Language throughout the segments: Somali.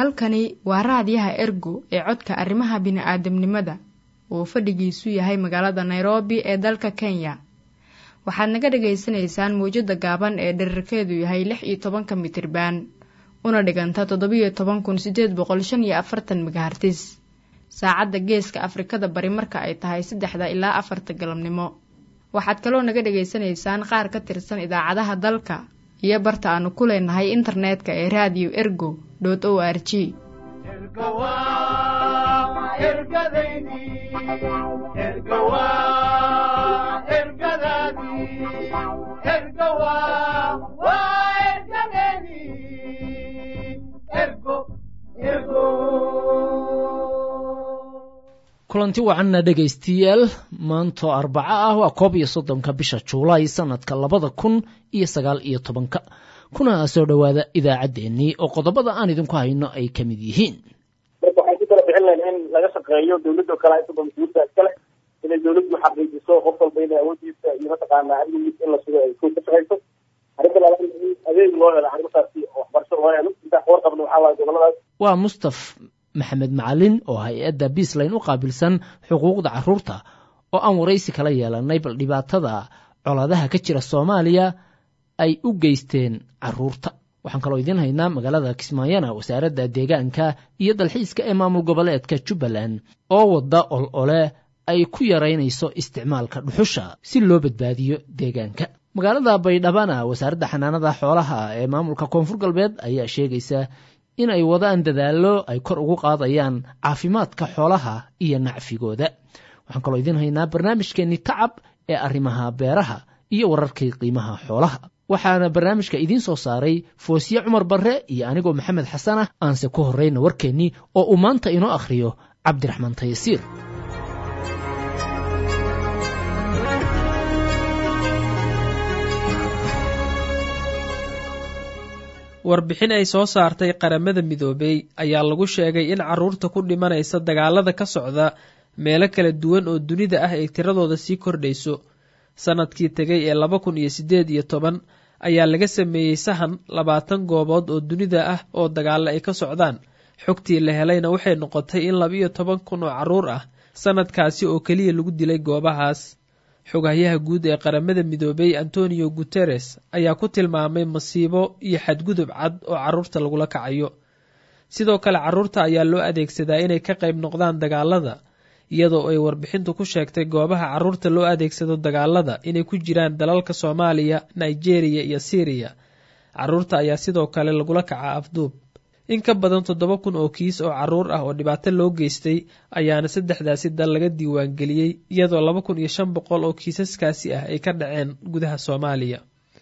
halkani waa raadiyaha Ergo ee codka arrimaha bini'aadamnimada oo fadhigiisu yahay magaalada Nairobi ee dalka Kenya. Waxaad naga dhageysanaysaan muujada gaaban ee dhererkeedu yahay 16 mitir-baan una dhiganta 17,845 MHz. Saacadda Geeska Afrikada Bari marka ay tahay 3 ilaa 4 galabnimo. Waxaad kaloo naga dhageysanaysaan qaar ka tirsan idaacadaha dalka iyo barta aanu ku leenahay internetka ee radio ergo.org. kulanti wacanna dhegaystiyaal maanto Arbaca ah waa 31 bisha Juulaay sanadka 2019 kuna soo dhawaada idaacadeennii oo qodobada aan idinku hayno ay ka mid yihiin. marka waxaan ku kala bixin lahayn in laga shaqeeyo dawladda kale ay soo masuulka kale inay dawladdu xaqiijiso qof walba inay awoodiisa iyo mataqaanaa amnigiisa in la sugo ay ku shaqeyso arrinta labaad adeeg loo helo arrimahaasi oo waxbarasho loo helo inta warqabna waxaa waaye goboladaas. waa Mustaf Maxamed Macalin oo hay'adda Peaceline u qaabilsan xuquuqda carruurta oo aan waraysi kala yeelanay bal dhibaatada colaadaha ka jira Soomaaliya ay u geysteen carruurta. waxaan kaloo idin haynaa magaalada Kismaayana wasaaradda deegaanka iyo dalxiiska ee maamul goboleedka Jubbaland oo wada olole ay ku yareynayso isticmaalka dhuxusha si loo badbaadiyo deegaanka. magaalada Baydhabo wasaaradda xanaanada xoolaha ee maamulka Koonfur Galbeed ayaa sheegaysa in ay wadaan dadaalo ay kor ugu qaadayaan caafimaadka xoolaha iyo nacfigooda. waxaan kaloo idin haynaa barnaamijkeeni tacab ee arrimaha beeraha iyo wararkii qiimaha xoolaha. waxaana barnaamijka idin soo saaray Foosiye Cumar Barre iyo anigoo Maxamed Xasan ah. aanse ku horeyna warkeeni oo uu maanta inoo akhriyo Cabdiraxmaan Taysiir. warbixin ay soo saartay qaramada midoobay ayaa lagu sheegay in carruurta ku dhimanaysa dagaalada ka socda meelo kala duwan oo dunida ah ay tiradooda sii kordhayso. sanadkii tegay ee 2018 ayaa laga sameeyey sahan 20 goobood oo dunida ah oo dagaalo ay ka socdaan. xogtii la helayna waxay noqotay in 12,000 oo carruur ah sanadkaasi oo keliya lagu dilay goobahaas. xogayaha guud ee qaramada midoobay Antonio Guterres ayaa ku tilmaamay masiibo iyo xadgudub cad oo carruurta lagula kacayo. sidoo kale carruurta ayaa loo adeegsadaa inay ka qayb noqdaan dagaalada, iyadoo ay warbixintu ku sheegtay goobaha carruurta loo adeegsado dagaalada inay ku jiraan dalalka Soomaaliya, Nigeria iyo Syria. carruurta ayaa sidoo kale lagula kacaa afduub. in ka badan 7,000 oo kiis oo carruur ah oo dhibaato loo geystay ayaana saddexdaasi dal laga diiwaan geliyey, iyadoo 2,500 oo kiisaskaasi ah ay ka dhaceen gudaha Soomaaliya.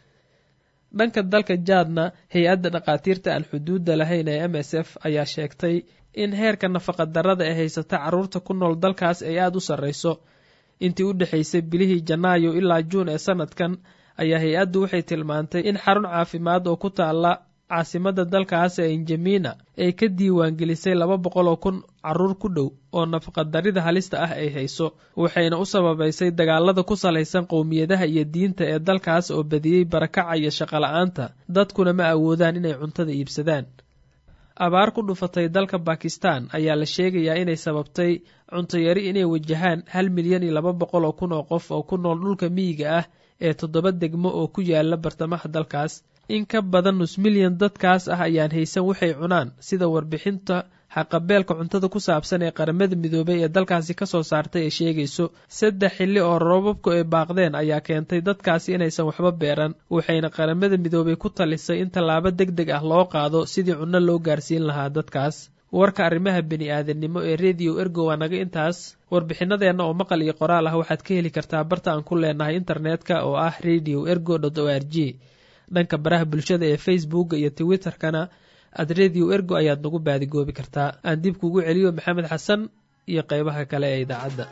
dhanka dalka Jaadna, hay-adda dhaqaatiirta aan xuduudda lahayn ee MSF ayaa sheegtay in heerka nafaqa darrada ee haysata carruurta ku nool dalkaas ay aad u sarreyso. intii u dhaxaysay bilihii Janaayo ilaa Juun ee sanadkan ayaa hay-addu waxay tilmaantay in xarun caafimaad oo ku taala caasimada dalkaas ee Njamena ay ka diiwaan gelisay 200,000 carruur ku dhow oo nafaqa darrida halista ah ay hayso, waxayna u sababaysay dagaalada ku salaysan qowmiyadaha iyo diinta ee dalkaas oo badiyey barakaca iyo shaqo la'aanta, dadkuna ma awoodaan inay cuntada iibsadaan. abaar ku dhufatay dalka Pakistan ayaa la sheegayaa inay sababtay cunto yari inay wajahaan 1,200,000 oo qof oo ku nool dhulka miyiga ah ee 7 degmo oo ku yaala bartamaha dalkaas. in ka badan 5,000,000 dadkaas ah ayaan haysan waxay cunaan, sida warbixinta xaqabeelka cuntada ku saabsan ee qaramada midoobay ee dalkaasi ka soo saartay ay sheegayso. 3 xilli oo roobabku ay baaqdeen ayaa keentay dadkaasi inaysan waxba beeran, waxayna qaramada midoobay ku talisay in tallaabo degdeg ah loo qaado sidii cunno loo gaarsiin lahaa dadkaas. warka arrimaha bini'aadanimo ee Radio Ergo waa naga intaas. warbixinadeenna oo maqal iyo qoraal ah waxaad ka heli kartaa barta aan ku leenahay internetka oo ah radioergo.org. dhanka baraha bulshada ee Facebook iyo Twitter-kana Radio Ergo ayaad nagu baadigoobi kartaa. aan dib kugu celiyo Maxamed Xasan iyo qaybaha kale ee idaacadda.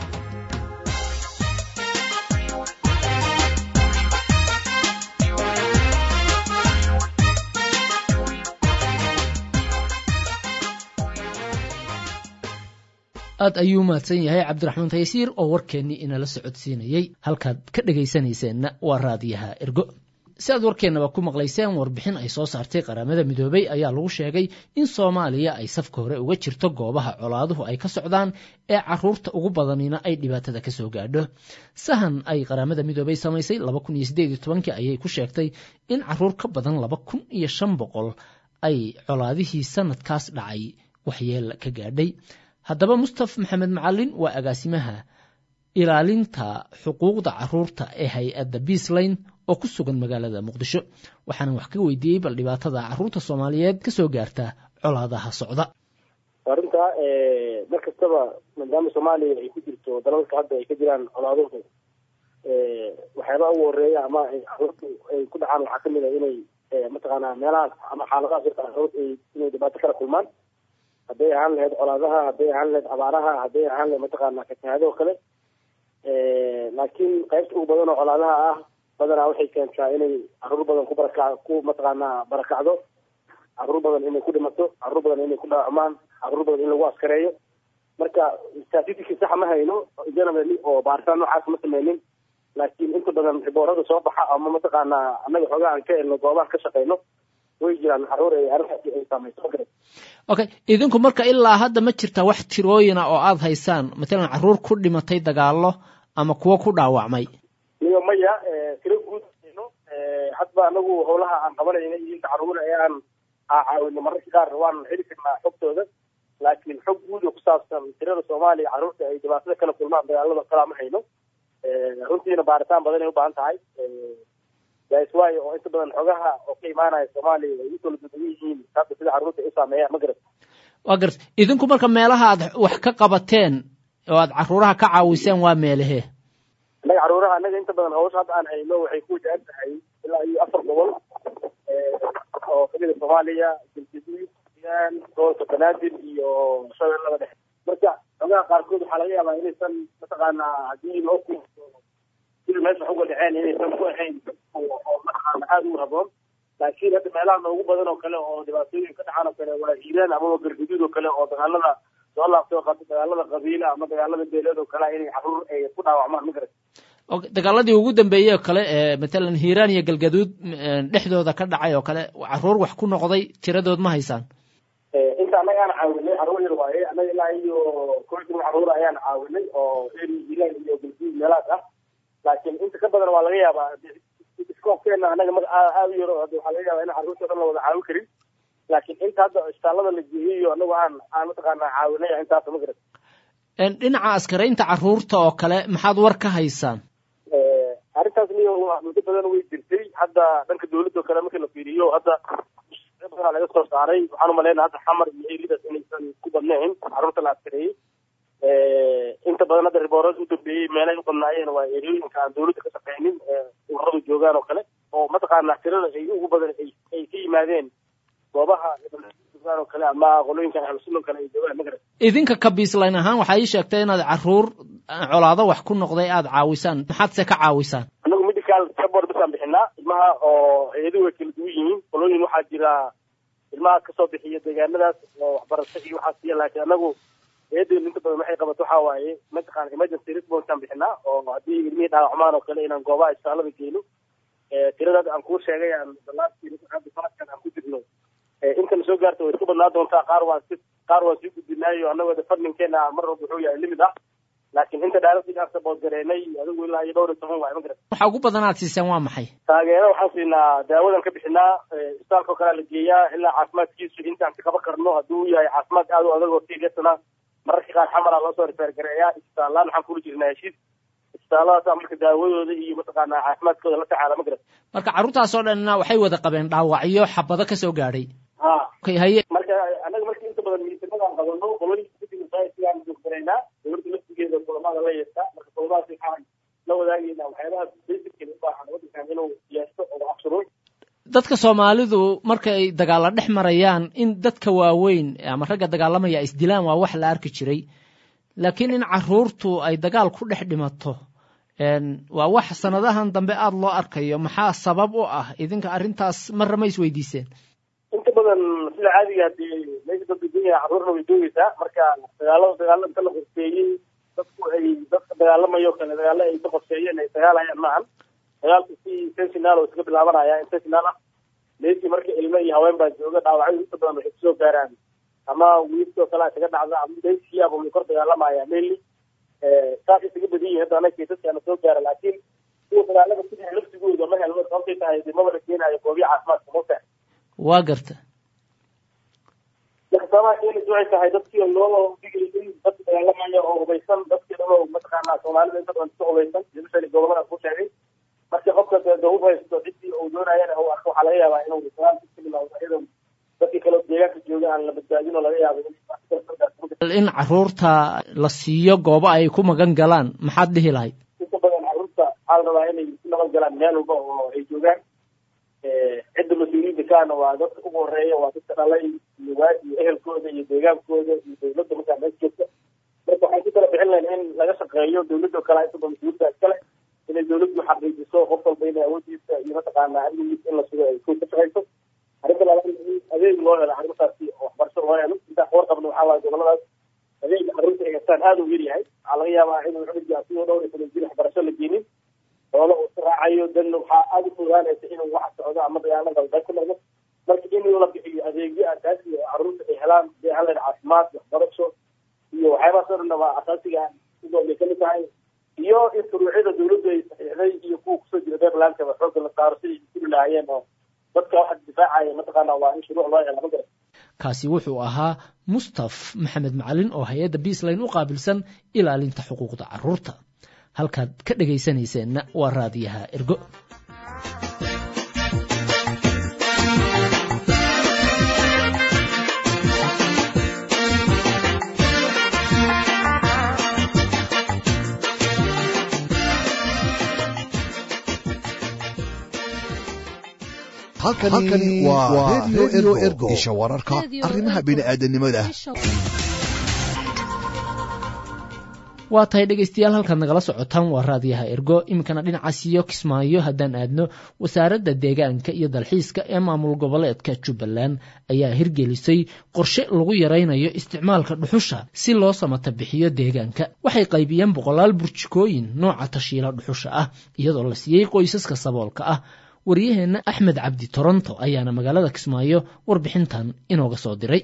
aad ayuu mahadsan yahay Cabdiraxmaan Taysiir oo warkeennii inala socodsiinayay. halkaad ka dhegaysanayseena waa raadiyaha Ergo. sidaad warkeennaba ku maqlayseen warbixin ay soo saartay qaramada midoobay ayaa lagu sheegay in soomaaliya ay safka hore uga jirto goobaha colaaduhu ay ka socdaan ee carruurta ugu badanina ay dhibaatada ka soo gaadho sahan ay qaramada midoobay samaysay 2018 ayay ku sheegtay in carruur ka badan 2500 ay colaadihii sanadkaas dhacay waxyeel ka gaadhay haddaba mustaf maxamed macalin waa agaasimaha ilaalinta xuquuqda carruurta ee hay-adda Peaceline oo ku sugan magaalada Muqdisho waxaan wax ka weydiiyey bal dhibaatada carruurta Soomaaliyeed ka soo gaarta colaadaha socda arinta markastaba maadaama Soomaaliya ay ku jirto dalalka hadda ay ka jiraan colaaduhu waxyaaba ugu horeeya ama carruurtu ay ku dhacaan waxa kamid ah inay mataqaanaa meelaha ama xaaladaha jirta carruurta inay dhibaato kala kulmaan hadday ahaan lahayd colaadaha hadday ahaan lahayd abaaraha hadday ahaan lahayd mataqaanaa fatahaado kale laakiin qaybta ugu badan oo colaadaha ah badanaa waxay keentaa inay carruur badan ku mataqaanaa barakacdo carruur badan inay ku dhimato carruur badan inay ku dhaawacmaan carruur badan in lagu askareeyo marka statistics sax ma hayno generally oo baaritaan noocaas ma sameynin laakiin inta badan riboorada soo baxa ama mataqaanaa annaga xoogaa aan ka helno goobaha ka shaqeyno way jiraan carruur ay arrintaasi ay saameyso okay idinku marka ilaa hadda ma jirta wax tirooyina oo aad haysaan matalan carruur ku dhimatay dagaallo ama kuwa ku dhaawacmay iyo maya tiro guud hadba anagu howlaha aan qabanayna iyo carruur ayaan caawino mararka qaar waan heli karnaa xogtooda laakiin xog guud oo ku saabsan tirada Soomaaliya carruurta ay dhibaatada kala kulmaan dagaalada kala ma hayno runtiina baaritaan badan ay u baahan tahay daiswaayo oo inta badan xogaha oo ka imaanaya Soomaaliya ay kala duwan yihiin sababta sida carruurta ay saameeyaan ma garan waa garta idinku marka meelaha aad wax ka qabateen oo aad carruuraha ka caawiseen waa meelahee anaga carruuraha anaga inta badan hawsha hadda aan hayno waxay ku wajahan tahay ilaa iyo 4 gobol oo kamida Soomaaliya Galgaduud gobolka Banaadir iyo Shabeellaha Dhexe marka xogaha qaarkood waxaa laga yaabaa inaysan mataqaanaa haddii loo kuuso sida meesha uga dhaceen inaysan ku ahayn oo mataqaanaa aada u haboon laakiin hadda meelaha noogu badan oo kale oo dhibaatooyin ka dhacaan oo kale waa Hiiraan ama Galgaduud oo kale oo dagaalada soo laabtay oo qabta dagaalada qabiila ama dagaalada beeleed oo kale inay carruur ay ku dhaawacmaan ma garan dagaaladii ugu dambeeyay oo kale matalan Hiiraan iyo Galgaduud dhexdooda ka dhacay oo kale carruur wax ku noqday tiradood ma haysaan inta anaga aan caawinay carruur yar waaye anaga ilaa iyo kooxda carruur ayaan caawinay oo Hiiraan iyo Galgaduud meelahaas ah laakiin inta ka badan waa laga yaabaa iskoobkeena anaga aad u yar waxaa laga yaabaa in carruurta dhan la wada caawin karin laakiin inta hadda isbitaalada la geeyo anagu aan mataqaanaa caawinay intaas ma garan dhinaca askaraynta carruurta oo kale maxaad war ka haysaan arrintaas niyo muddo badan way jirtay hadda dhanka dawladda oo kale marka la fiiriyo hadda badan laga soo saaray waxaan u maleynayaa hadda xamar iyo eeridaas inaysan ku badnayn carruurta la askareeyey inta badan hadda riboorada u dambeeyey meelay u badnaayeen waa eriyooyinka aan dawladda ka shaqeynin ururadu joogaan oo kale oo mataqaanaa tirada ay ugu badan ay ka yimaadeen goobaha oo kale ama qolooyinkan ahlusunna kale ay joogaan ma garan idinka ka Peaceline ahaan waxaa ii sheegtay inaad carruur colaado wax ku noqday aad caawisaan maxaad se ka caawisaan anagu medical support baan bixinaa ilmaha oo hay'aduhu way kala duwan yihiin qolooyin waxaa jira ilmaha kasoo bixiya deegaanadaas oo waxbarasho iyo waxaa siiya laakiin anagu hay'adeenu inta badan waxay qabato waxaa waaye mataqaana emergency response aan bixinaa oo haddii ilmihii dhaawacmaan oo kale inaan goobaha isbitaalada geyno tiradaas aan kuu sheegay aan sanadkan aan ku jirno intana soo gaarta way isku badnaa doontaa qaar waan sii gudbinaayo annagoo fadlinkeena mar walba wuxuu yahay limid ah laakiin inta dhaaladii sabood gareynay adigu ilaa iyo 12 waa ma garan waxa ugu badan aad siisaan waa maxay taageero waxaan siinaa daawadan ka bixinaa isbitaalka oo kale la geeyaa ilaa caafimaadkiisu intaan ka qaban karno hadduu yahay caafimaad aad u adag oo tiigasana mararka qaar xamara loo soo refer gareeyaa isbitaalaan waxaan kula jirnaa heshiis isbitaalladaas marka daawadooda iyo mataqaanaa caafimaadkooda la tacaala ma garan marka carruurtaas oo dhanna waxay wada qabeen dhaawacyo xabado ka soo gaadhay marka anaga markii inta badan miisamadaan qabano qolooyinka guddiga sayidkaan joogtanaynaa dowladda laftigeeda kulamada la yeestaa marka kulamadaas waxaan la wadaagaynaa waxyaabaha basically u baahan waddankan inuu yeesto oo absuro dadka Soomaalidu markay dagaal dhex marayaan in dadka waaweyn ama ragga dagaalamaya isdilaan waa wax la arki jiray laakiin in carruurtu ay dagaal ku dhex dhimato waa wax sanadahan dambe aad loo arkayo maxaa sabab u ah idinka arrintaas marna ma isweydiiseen inta badan sida caadiga hadii meesha dadka dunya carruurna way joogaysaa marka dagaalada inta la qorsheeyey dadka dagaalamayo kale dagaalo ay ka qorsheeyeen ay dagaalayaan maahan dagaalku si sentinel oo iska bilaabanaya intentional ah meeshii marka ilmo iyo haween baa jooga dhaawacyo inta badan waxay kusoo gaaraan ama wiilkoo kale isaga dhacda ama meeshiyaaba way kor dagaalamaya mainly saas isaga badan yihiin hadda anaka dadkaana soo gaara laakiin kuwa dagaalada ku jira laftigooda ma helno sababtay tahay dimaba la keenayo goobiya caafimaadka mota waa garta sababaha keenaysa waxay tahay dadkii loo dhigay dadka dagaalamaya oo hubaysan dadkii dhan oo mataqaanaa soomaalida inta badan ka hubaysan especially gobolada ku sheegay marka qofka dawlad haysto cidii uu doonayana oo arko waxaa laga yaabaa inuu dagaal ku bilowdo iyadoo dadkii kale deegaanka jooga aan la badbaadin oo laga yaabo in caruurta la siiyo goobo ay ku magan galaan maxaad dhihi lahayd inta badan caruurta waxaa la rabaa inay ku magan galaan meel walba oo ay joogaan cidda mas-uuliyiinta kaana waa dadka ugu horeeya waa dadka dhalay iyo ehelkooda iyo deegaankooda iyo dawladda markaa mees joogta marka waxaan ku kala bixin lahayn in laga shaqeeyo dawladda kale inta badan mas-uuliyadda iskale inay dawladdu xaqiijiso qof walba inay awoodiisa iyo mataqaanaa amnigiisa in la sugo ay ku shaqeyso arrinta labaad in adeeg loo helo carruurtaasi oo waxbarasho loo helo intaa ka warqabna waxaa waaye goboladaas adeega carruurta ay haystaan aada u yar yahay waxaa laga yaabaa inuu cunugii asigoo dhowr iyo toban jir waxbarasho la geenin xoolo uu israacayo dan waxaa aada u fogaanaysa inuu wax socdo ama dagaalada dalba ku noqdo marka in la bixiyo adeegyo asaasi oo carruurta ay helaan hadii haleen caafimaad waxbarasho iyo waxyaabahaas oo dhanna waa asaasiga udoobay kamid tahay iyo in furuucyada dawladdu ay saxiixday iyo kuwa kusoo jira beerlaantaba xoogga la saaro siday kuli lahaayeen oo dadka waxa difaacaya mataqaana waa in shuruuc loo helo ma garan kaasi wuxuu ahaa mustaf maxamed macalin oo hay-adda Peaceline u qaabilsan ilaalinta xuquuqda carruurta halkaad ka dhagaysanayseena waa raadiyaha Ergo halkani waa Radio Ergo isha wararka arrimaha bini'aadanimada waa tahay dhegaystayaal halkaad nagala socotaan waa raadiyaha Ergo iminkana dhinacaasiyo Kismaayo haddaan aadno wasaaradda deegaanka iyo dalxiiska ee maamul goboleedka Jubbaland ayaa hirgelisay qorshe lagu yareynayo isticmaalka dhuxusha si loo samata bixiyo deegaanka waxay qaybiyeen 100 burjikooyin nooca tashiila dhuxusha ah iyadoo la siiyay qoysaska saboolka ah waryaheena Axmed Cabdi Toronto ayaana magaalada Kismaayo warbixintan inooga soo diray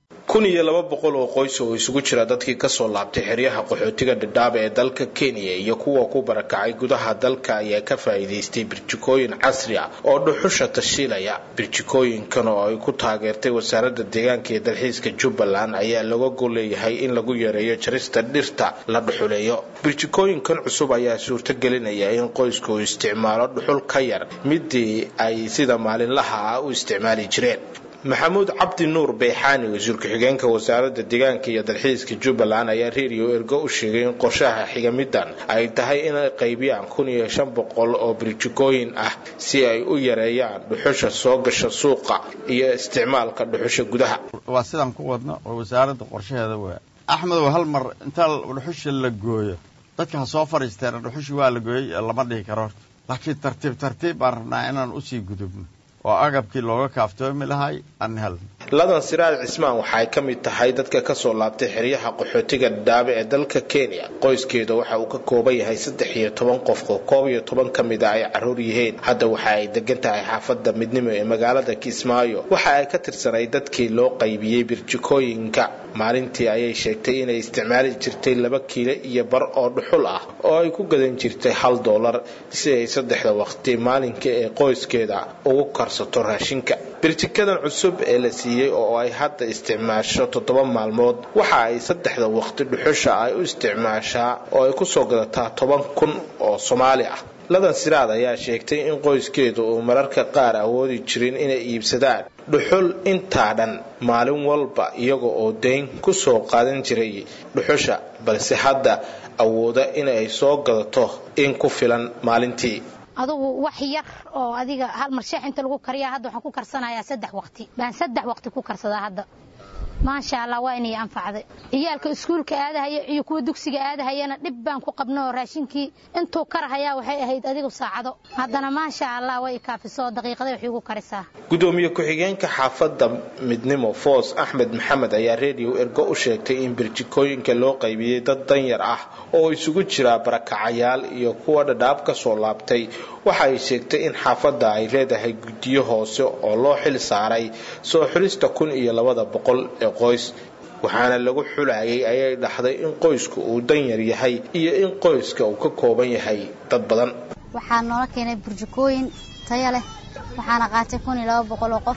1200 oo qoys oo isugu jira dadkii ka soo laabtay xeryaha qaxootiga Dadaab ee dalka Kenya iyo kuwa ku barakacay gudaha dalka ayaa ka faa'iideystay burjikooyin casri ah oo dhuxusha tashiilaya burjikooyinkan oo ay ku taageertay wasaaradda deegaanka iyo dalxiiska Jubbaland ayaa laga goleeyahay in lagu yareeyo jarista dhirta la dhuxuleeyo burjikooyinkan cusub ayaa suurto gelinaya in qoysku isticmaalo dhuxul ka yar midii ay sida maalinlaha u isticmaali jireen maxamuud cabdi nuur beexaani wasiirka xigeenka wasaaradda deegaanka iyo dalxiiska Jubbaland ayaa Radio Ergo u sheegay in qorshaha xigamidan ay tahay in ay qaybiyaan 1500 oo burjikooyin ah si ay u yareeyaan dhuxusha soo gasha suuqa iyo isticmaalka dhuxusha gudaha waa sidaan ku wadno oo wasaaradda qorshaheeda waa Axmed hal mar inta dhuxusha la gooyo dadka soo fariisteen dhuxusha waa la gooyay lama dhihi karo laakiin tartiib baan rabnaa inaan u sii gudubno oo agabkii looga kaaftoomi lahay aan hel ladan siraad cismaan waxay ka mid tahay dadka ka soo laabtay xeryaha qaxootiga Dadaab ee dalka Kenya qoyskeedu waxa uu ka kooban yahay 13 qof oo 12 ka mid ah ay caruur yihiin hadda waxa ay degan tahay xaafadda midnimo ee magaalada Kismaayo waxa ay ka tirsanay dadkii loo qaybiyay burjikooyinka maalintii ayay sheegtay inay isticmaali jirtay 2 kiilo iyo bar oo dhuxul ah oo ay ku gadan jirtay $1 si ay saddexda waqti maalintii ee qoyskeeda ugu karsato raashinka burjikadan cusub ee la siiyay oo ay hadda isticmaasho 7 maalmood waxa ay saddexda waqti dhuxusha ay u isticmaashaa oo ay ku soo gadataa 10,000 oo Soomaali ah ladan siraad ayaa sheegtay in qoyskeedu uu mararka qaar awoodi jirin inay iibsadaan dhuxul inta dhan maalin walba iyaga oo deyn ku soo qaadan jiray dhuxusha balse hadda awooda inay soo gadato in ku filan maalintii adugu wax yar oo adiga hal mar sheex inta lagu kariyaa hadda waxaan ku karsanayaa 3 waqti baan 3 waqti ku karsadaa hadda maasha Allah waa inay anfacday ciyaalka iskuulka aadahaya iyo kuwa dugsiga aadahayana dib baan ku qabnaa raashinkii intuu karahaya waxay ahayd adigu saacado haddana maasha Allah way kaafiso daqiiqada wax ugu karisaa gudoomiye ku-xigeenka xaafadda midnimo Foos Axmed Maxamed ayaa radio Ergo u sheegtay in birjikooyinka loo qaybiyay dad danyar ah oo isugu jira barakacayaal iyo kuwa dhadhaab ka soo laabtay waxa ay sheegtay in xaafadda ay leedahay guddiyo hoose oo loo xil saaray soo xulista 1200 ee qoys waxaana lagu xulayay ayay dhaxday in qoysku uu danyar yahay iyo in qoyska uu ka kooban yahay dad badan waxaan noola keenay burjukooyin tayo leh waxaana qaatay 1200 qof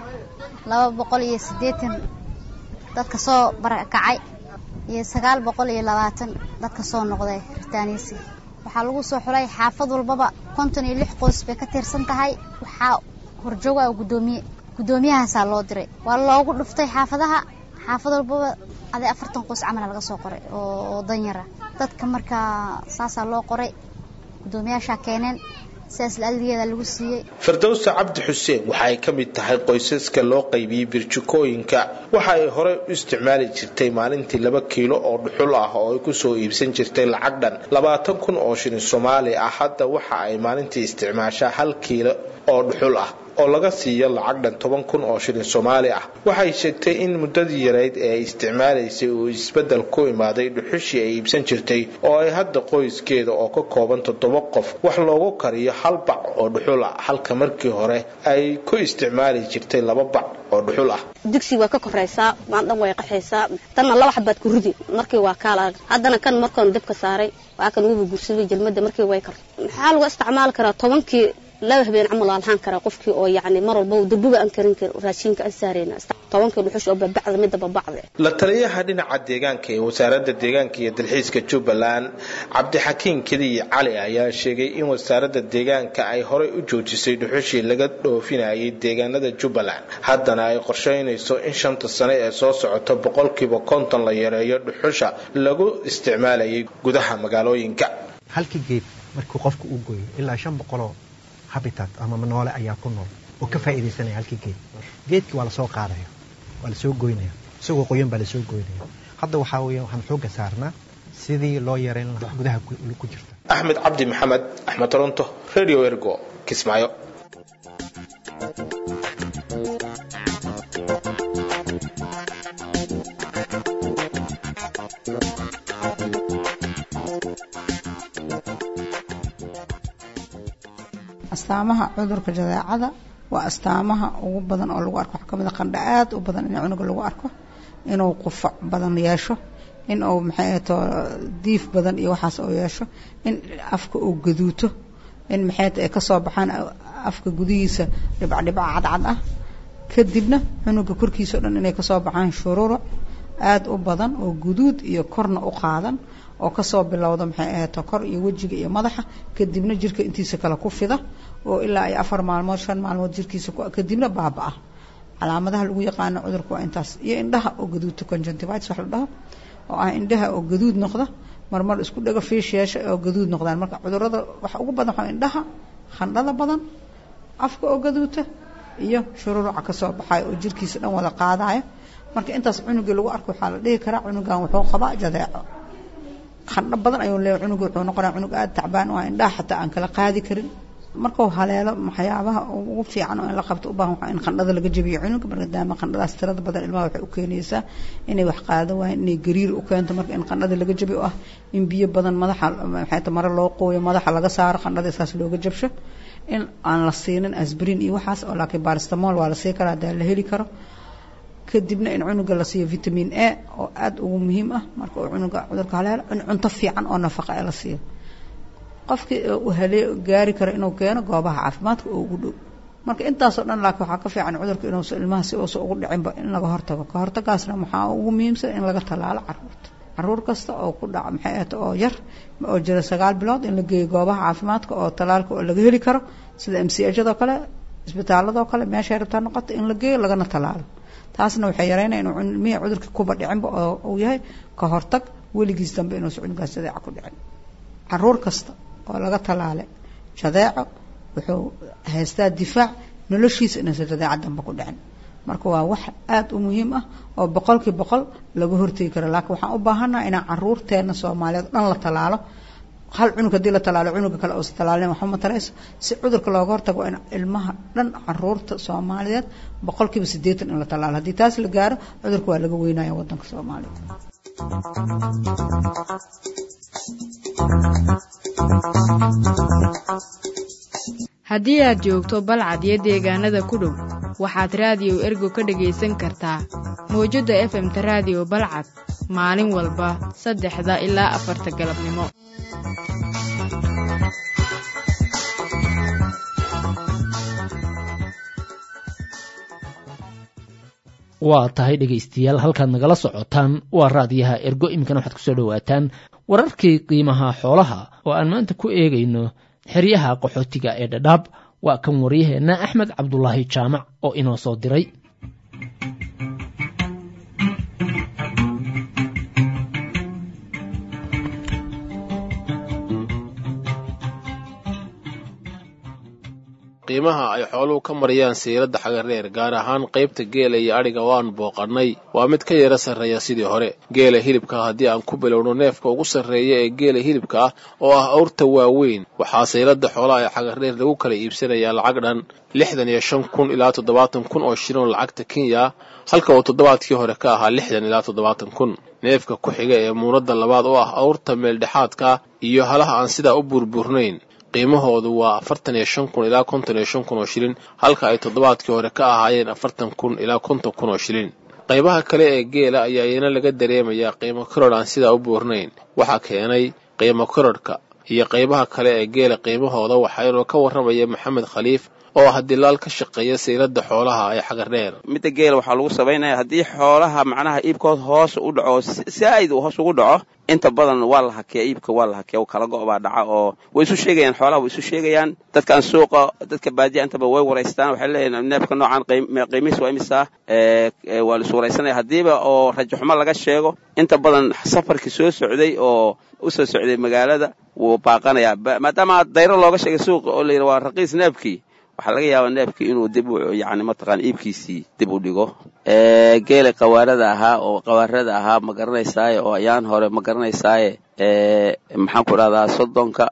280 dadka soo barakacay iyo 920 dadka soo noqday ritaaniisi waxa lagu soo xulay xaafad walbaba 56 qoys bay ka tirsan tahay waxa horjooga gudoomiyahaas loo diray waa loogu dhuftay xaafadaha xaafad walbaba aday 40 qoys camal laga soo qoray oo danyara dadka marka saasa loo qoray gudoomiyaasha keeneen saas laaligeeda lagu siiyay Firdawsa Cabdi Xuseen waxay ka mid tahay qoysaska loo qaybiyay birjikooyinka waxa ay hore u isticmaali jirtay maalintii 2 kiilo oo dhuxul ah oo ay ku soo iibsan jirtay lacag dhan 20,000 oo shilin Soomaali ah hadda waxa ay maalintii isticmaashaa 1 kiilo oo dhuxul ah oo laga siiyo lacag dhan 10,000 oo shilin Soomaali ah waxay sheegtay in muddadii yareed ee isticmaalaysay uu isbedel ku imaaday dhuxushii ay iibsan jirtay oo ay hadda qoyskeeda oo ka kooban 7 qof wax loogu kariyo 1 bac oo dhuxul ah halka markii hore ay ku isticmaali jirtay 2 bac oo dhuxul ah digsi waa ka koraysaa maanta way qaxaysaa tan laba xabad ku ridi markii waa kala haddana kan markaan dibka saaray waa kan ugu guursaday jalmada markii way kar maxaa lagu isticmaali karaa 10kii laba habeen camal alhaan kara qofkii oo yaani mar walba dubuga aan karin karo raashinka aan saareyna 10kii dhuxush oo babacda mid babacda la taliyaha dhinaca deegaanka ee wasaaradda deegaanka iyo dalxiiska Jubbaland Cabdixakiin Kadiye Cali ayaa sheegay in wasaaradda deegaanka ay hore u joojisay dhuxushii laga dhoofinayay deegaanada Jubbaland haddana ay qorsheynayso in 5 sano ee soo socota 50% la yareeyo dhuxusha lagu isticmaalayay gudaha magaalooyinka halkii geed markii qofku uu gooyo ilaa 500 habitat ama noole ayaa ku nool oo ka faa'iideysanaya halkii geedkii waa la soo qaadaya waa la soo gooynaya isagoo qoyan baa la soo gooynaya hadda waxa weeye waxaan xooga saarnaa sidii loo yareyn lahaa gudaha ku jirta Axmed Cabdi Maxamed Axmed Toronto Radio Ergo Kismaayo astaamaha cudurka jadeecada waa astaamaha ugu badan oo lagu arko kamid qandho aad u badan in cunuga lagu arko inuu qufac badan yeesho in uu maxay to diif badan iyo waxaas oo yeesho in afka uu gaduuto in maxay ay ka soo baxaan afka gudihiisa dhibc cad ah kadibna cunuga korkiisa dhan inay ka soo baxaan shuruuro aad u badan oo guduud iyo korna u qaadan oo ka soo bilowdo maxay ahayd kor iyo wajiga iyo madaxa kadibna jirka intiisa kala ku fida oo ilaa ay 4 maalmood 5 maalmood jirkiisa kadibna baabaa calaamadaha lagu yaqaan cudurku waa intaas iyo indhaha oo gaduud conjunctivitis wax la dhaho oo ah indhaha oo gaduud noqda marmar isku dhaga fiish yeesha oo gaduud noqdaan marka cudurrada waxa ugu badan waa indhaha khandhada badan afka oo gaduuta iyo shuruuruca ka soo baxay oo jirkiisa dhan wada qaadaya marka intaas cunuga lagu arko waxa la dhihi karaa cunugan wuxuu qabaa jadeeco khandho badan ayuu leeyahay cunuga wuxuu noqonaa cunug aad tacbaan oo indhaha xataa aan kala qaadi karin markuu haleelo waxyaabaha ugu fiican oo in la qabto u baahan in khandhada laga jabiyo cunuga maadaama khandhadaas tirada badan ilmaha waxay u keenaysaa inay wax qaado waayeen inay gariir u keento marka in khandhada laga jabiyo ah in biyo badan madaxa maxay tamar loo qooyo madaxa laga saaro khandhada isaas looga jabsho in aan la siinin aspirin iyo waxaas oo laakiin paracetamol waa la sii karaa daa la heli karo kadibna in cunuga la siiyo vitamin A oo aad ugu muhiim ah marka uu cunuga cudurka haleelo in cunto fiican oo nafaqo ah la siiyo qofkii uu gaari karo inuu keeno goobaha caafimaadka oo ugu dhow marka intaas oo dhan laakiin waxa ka fiican cudurka inuu ilmaha si uu ugu dhicinba in laga hortago ka hortagaasna waxa ugu muhiimsan in laga talaalo caruur kasta oo ku dhac maxay ahayd oo yar oo jira 9 bilood in la geeyo goobaha caafimaadka oo talaalka oo laga heli karo sida MCH-da kale isbitaalada kale meesha rabta noqoto in la geeyo lagana talaalo taasna waxay yareynayaan inuu ilmihi cudurka kuba dhicinba oo uu yahay ka hortag weligiis dambe inuu cunugaas jadeeco ku dhicin caruur kasta oo laga talaalay jadeeco wuxuu haystaa difaac noloshiisa inuu jadeeco dambe ku dhicin marka waa wax aad u muhiim ah oo boqolkiiba boqol laga hortagi karo laakiin waxaan u baahanahay inaan caruurteena Soomaaliyeed dhan la talaalo hal cunug hadii la talaalo cunuga kale oo talaalin waxa ma tarayso si cudurka looga hortago in ilmaha dhan caruurta Soomaaliyeed boqolkiiba 80 in la talaalo hadii taas la gaaro cudurka waa laga weynaaya wadanka Soomaaliya haddii aad joogto balcad iyo deegaanada ku dhow waxaad raadiyo ergo ka dhagaysan kartaa mowjadda FM-ta raadiyo balcad maalin walba 3 ilaa 4 galabnimo waa tahay dhegaystayaal halkaad nagala socotaan waa raadiyaha ergo imikana waxaad kusoo dhawaataan wararkii qiimaha xoolaha oo aan maanta ku eegayno xeryaha qaxootiga ee Dhadhaab waa kan wariyaheenna Axmed Cabdulaahi Jaamac oo inoo soo diray qiimaha ay xooluhu ka marayaan siirada xagareer gaar ahaan qaybta geela iyo adhiga waan booqannay waa mid ka yara sarreeya sidii hore geela hilibka haddii aan ku bilowno neefka ugu sarreeya ee geela hilibka ah oo ah awrta waaweyn waxaa siirada xoolaha ee xagareer lagu kala iibsanayaa lacag dhan 65,000 ilaa 70,000 oo shilin lacagta Kenya halka uu toddobaadkii hore ka ahaa 60 ilaa 70,000 neefka ku xiga ee muunada labaad oo ah awrta meeldhexaadka iyo halaha aan sidaa u burburnayn qiimahoodu waa 45,000 ilaa 55,000 oo shilin halka ay toddobaadkii hore ka ahaayeen 40,000 ilaa 50,000 oo shilin qaybaha kale ee geela ayaa iyana laga dareemayaa qiimo koror aan sidaa u buurnayn waxaa keenay qiimo kororka iyo qaybaha kale ee geela qiimahooda waxaanoo ka warramaya Maxamed Khaliif oo hadilaal ka shaqeeya siirada xoolaha ee xagareer midda geela waxaa lagu sameeyaa hadii xoolaha macnaha iibkood hoos u dhaco saaid u hoos ugu dhaco inta badan waa la hakiyaa iibka waa la hakiyaa kala go'baa dhaca oo way isu sheegayaan xoolaha way isu sheegayaan dadkan suuqa dadka baadiya intaba way wareystaan waxay leeyihiin neefka noocan qiimihiisa waa imisa waa la suuraysanaya hadiiba oo rajo xumo laga sheego inta badan safarkii soo socday oo u soo socday magaalada wuu baaqanayaa maadaama dayro looga sheegay suuqa oo la yiraahdo waa raqiis neefkii waxa laga yaabaa neefkii inuu dib u yaani mataqaan iibkiisii dib u dhigo geela qawaarada ahaa ma garanaysaa oo ayaan hore ma garanaysaa maxaan ku radaa 30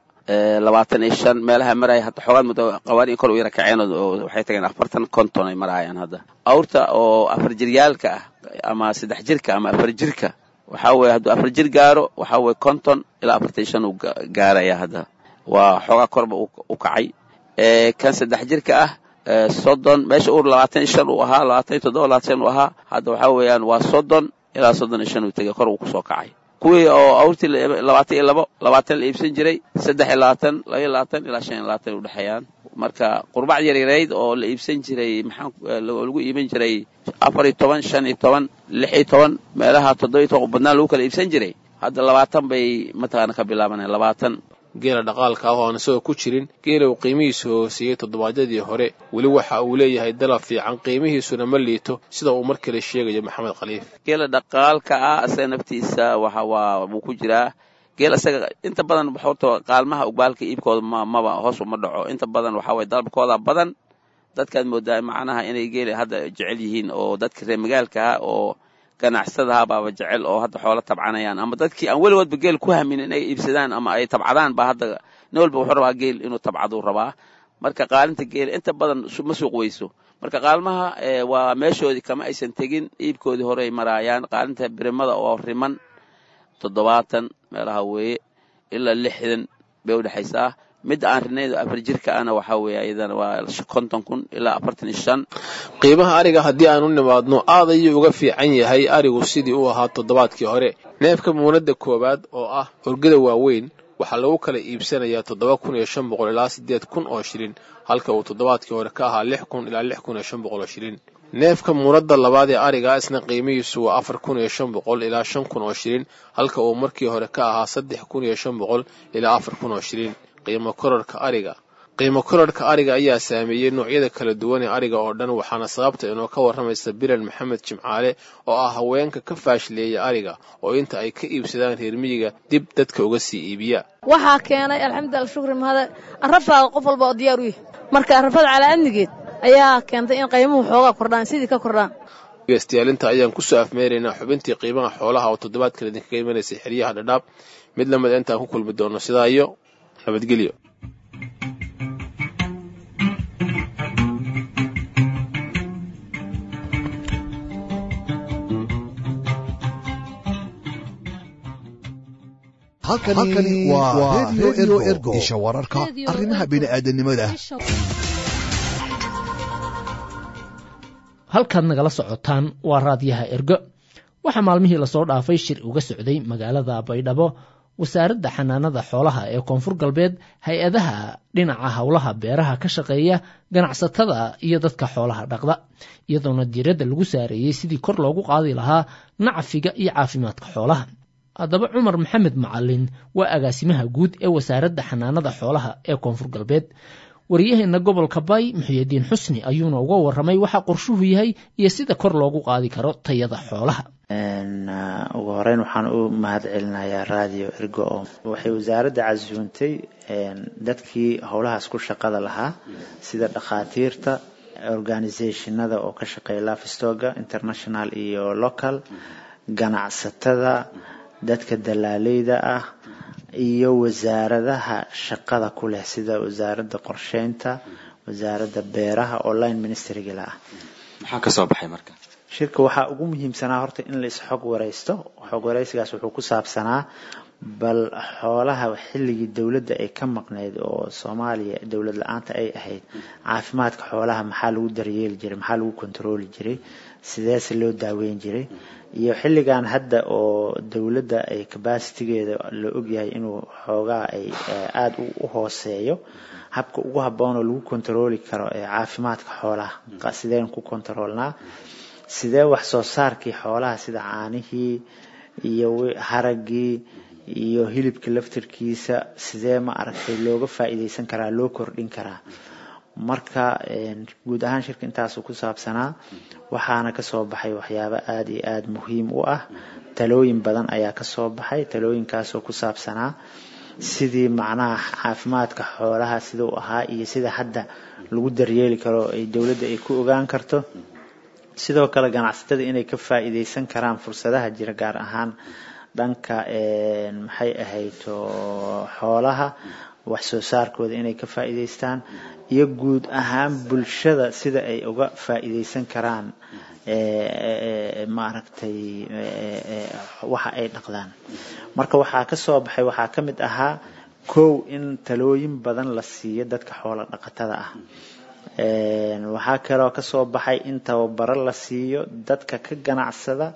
25 meelaha maray hadda xogaan muddo qawaariin kor u yara kaceen oo waxay tageen 40 konton ay marayaan hadda awrta oo 4 jiryaalka ah ama 3 jirka ama 4 jirka waxa weey hadda 4 jir gaaro waxa weey konton ilaa 45 uu gaaraya hadda waa xogaa korba u kacay kan 3 jirka ah 30 meesha uu 25 uu ahaa 27 uu ahaa hadda waxa weeyaan waa 30 ilaa 35 uu tagay kor uu ku soo kacay kuwii oo awrtii 22 la iibsan jiray 23 22 ilaa 25 u dhaxayaan marka qurbac yareeyd oo la iibsan jiray maxaan lagu iibin jiray 14 15 16 meelaha 17 badnaa lagu kala iibsan jiray hadda 20 bay mataqaan ka bilaabanay 20 geela dhaqaalka ah oo aan soo ku jirin geela uu qiimihiisu hooseeyay toddobaadadii hore weli waxa uu leeyahay dalab fiican qiimihiisuna ma liito sida uu mar kale sheegay Maxamed Khaliif geela dhaqaalka ah asaga naftiisa waxa uu ku jiraa geela asaga inta badan waxooto qaalmaha ugbaalka iibkooda ma hoos uma dhaco inta badan waxa way dalabkooda badan dadka moodaa macnaha inay geela hadda jecel yihiin oo dadka reer magaalka ah oo ganacsadaha baa jecel oo hadda xoolo tabcanayaan ama dadkii aan weligoodba geel ku hamin inay iibsadaan ama ay tabcadaan baa hadda noolba wuxuu rabaa geel inuu tabcado rabaa marka qaalinta geel inta badan ma suuq weyso marka qaalmaha waa meeshoodii kama aysan tegin iibkoodii hore ay marayaan qaalinta birimada oo riman 70 meelaha weeye ilaa 60 bay u dhaxaysaa mid aan rinaydo 4 jirka ana waxa weeye ayadana waa 50,000 ilaa 45 qiimaha ariga hadii aan u nimaadno aad ayuu uga fiican yahay arigu sidii uu ahaa toddobaadkii hore neefka muunada koobaad oo ah orgada waaweyn waxa lagu kala iibsanayaa 7,500 ilaa 8,000 oo shilin halka uu toddobaadkii hore ka ahaa 6,000 ilaa 6,500 oo shilin neefka muunada labaad ee ariga isna qiimihiisu waa 4,500 ilaa 5,000 oo shilin halka uu markii hore ka ahaa 3,500 ilaa 4,000 oo shilin qiimo kororka ariga ayaa saameeyay noocyada kala duwan ee ariga oo dhan waxaana sababta inuu ka waramaysa Bilan Maxamed Jimcaale oo ah haweenka ka faashleeya ariga oo inta ay ka iibsadaan reer miyiga dib dadka uga sii iibiya waxa keenay alxamdulillah shukri mahad arafaa qof walba oo diyaar u yahay marka arafada calaamadigeed ayaa keentay in qiimuhu xoogaa kordhaan sidii ka kordhaan. Geestiyaalinta ayaan ku soo afmeeraynaa xubintii qiimaha xoolaha oo toddobaadkan idinkaga imanaysay xeryaha Dhadhaab. mid lamid intaan ku kulmi doono sidaa iyo nabadgelyo. halkani waa Radio Ergo isha wararka arrimaha bini'aadanimada. halkaad nagala socotaan waa raadiyaha Ergo. waxaa maalmihii lasoo dhaafay shir uga socday magaalada Baydhabo wasaaradda xanaanada xoolaha ee Koonfur Galbeed, hay-adaha dhinaca howlaha beeraha ka shaqeeya, ganacsatada iyo dadka xoolaha dhaqda, iyadoona diiradda lagu saareeyay sidii kor loogu qaadi lahaa nacfiga iyo caafimaadka xoolaha. haddaba Cumar Maxamed Macalin waa agaasimaha guud ee wasaaradda xanaanada xoolaha ee Koonfur Galbeed. wariyaheena gobolka Bay Muxyidiin Xusni ayuuna uga waramay waxa qorshuhu yahay iyo sida kor loogu qaadi karo tayada xoolaha. ugu horeyn waxaan u mahadcelinayaa Radio Ergo oo waxay wasaaradda casuuntay dadkii howlahaas ku shaqada lahaa sida dhakhaatiirta, organisationada oo ka shaqeeya livestock international iyo local, ganacsatada, dadka dalaaleyda ah iyo wasaaradaha shaqada ku leh sida wasaaradda qorsheynta, wasaaradda beeraha oo line ministry-ga ah. maxaa ka soo baxay marka? shirka waxaa ugu muhiimsanaa horta in la isxog wareysto. xog wareysigaas wuxuu ku saabsanaa bal xoolaha xilligii dawladda ay ka maqneyd oo Soomaaliya dawlad la'aanta ay ahayd, caafimaadka xoolaha maxaa lagu daryeeli jiray, maxaa lagu kontrooli jiray, sidee loo daaweyn jiray, iyo xilligan hadda oo dawladda ay capacity-geeda la ogyahay inuu xoogaa ay aad u hooseeyo, habka ugu habboon oo lagu kontrooli karo ee caafimaadka xoolaha sideen ku kontroolnaa, sidee wax soo saarkii xoolaha sida caanihii iyo haragii iyo hilibka laftirkiisa sidee ma aragtay looga faa'iideysan karaa, loo kordhin karaa. marka guud ahaan shirka intaas ku saabsanaa waxaana ka soo baxay waxyaabo aad iyo aad muhiim u ah. talooyin badan ayaa ka soo baxay, talooyinkaas oo ku saabsanaa sidii macnaha caafimaadka xoolaha sidoo ahaa iyo sida hadda lagu daryeeli karo ay dawladda ay ku ogaan karto. sidoo kale ganacsatada inay ka faa'iideysan karaan fursadaha jira gaar ahaan dhanka maxay ahayd xoolaha wax soo saarkooda inay ka faa'iideystaan, iyo guud ahaan bulshada sida ay uga faa'iideysan karaan maaragtay waxa ay dhaqdaan. marka waxaa ka soo baxay waxaa ka mid ahaa kow in talooyin badan la siiyo dadka xoolo dhaqatada ah. waxaa kaloo ka soo baxay in tababaro la siiyo dadka ka ganacsada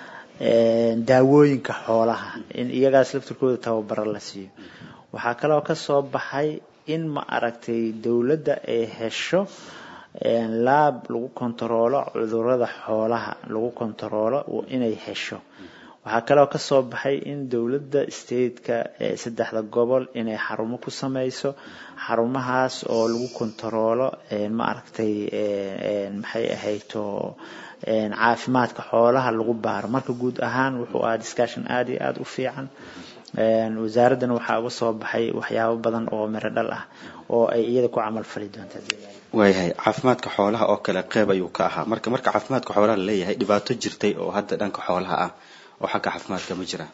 daawooyinka xoolaha, in iyagaas laftirkooda tababaro la siiyo. waxaa kaloo ka soo baxay in ma aragtay dawladda ay hesho laab lagu kontaroolo cudurrada xoolaha lagu kontaroolo inay hesho. waxaa kaloo ka soo baxay in dawladda state-ka saddexda gobol inay xarumo ku sameyso, xarumahaas oo lagu kontaroolo ma aragtay maxay ahayd caafimaadka xoolaha lagu baaro. marka guud ahaan wuxuu ahaa discussion aad iyo aad u fiican. wasaaraddan waxaa uga soo baxay waxyaabo badan oo miro dhal ah oo ay iyada ku camal fali doonta. waayahay caafimaadka xoolaha oo kale qeyb ayuu ka ahaa. marka caafimaadka xoolaha la leeyahay dhibaato jirtay oo hadda dhanka xoolaha ah oo xagga caafimaadka ma jira.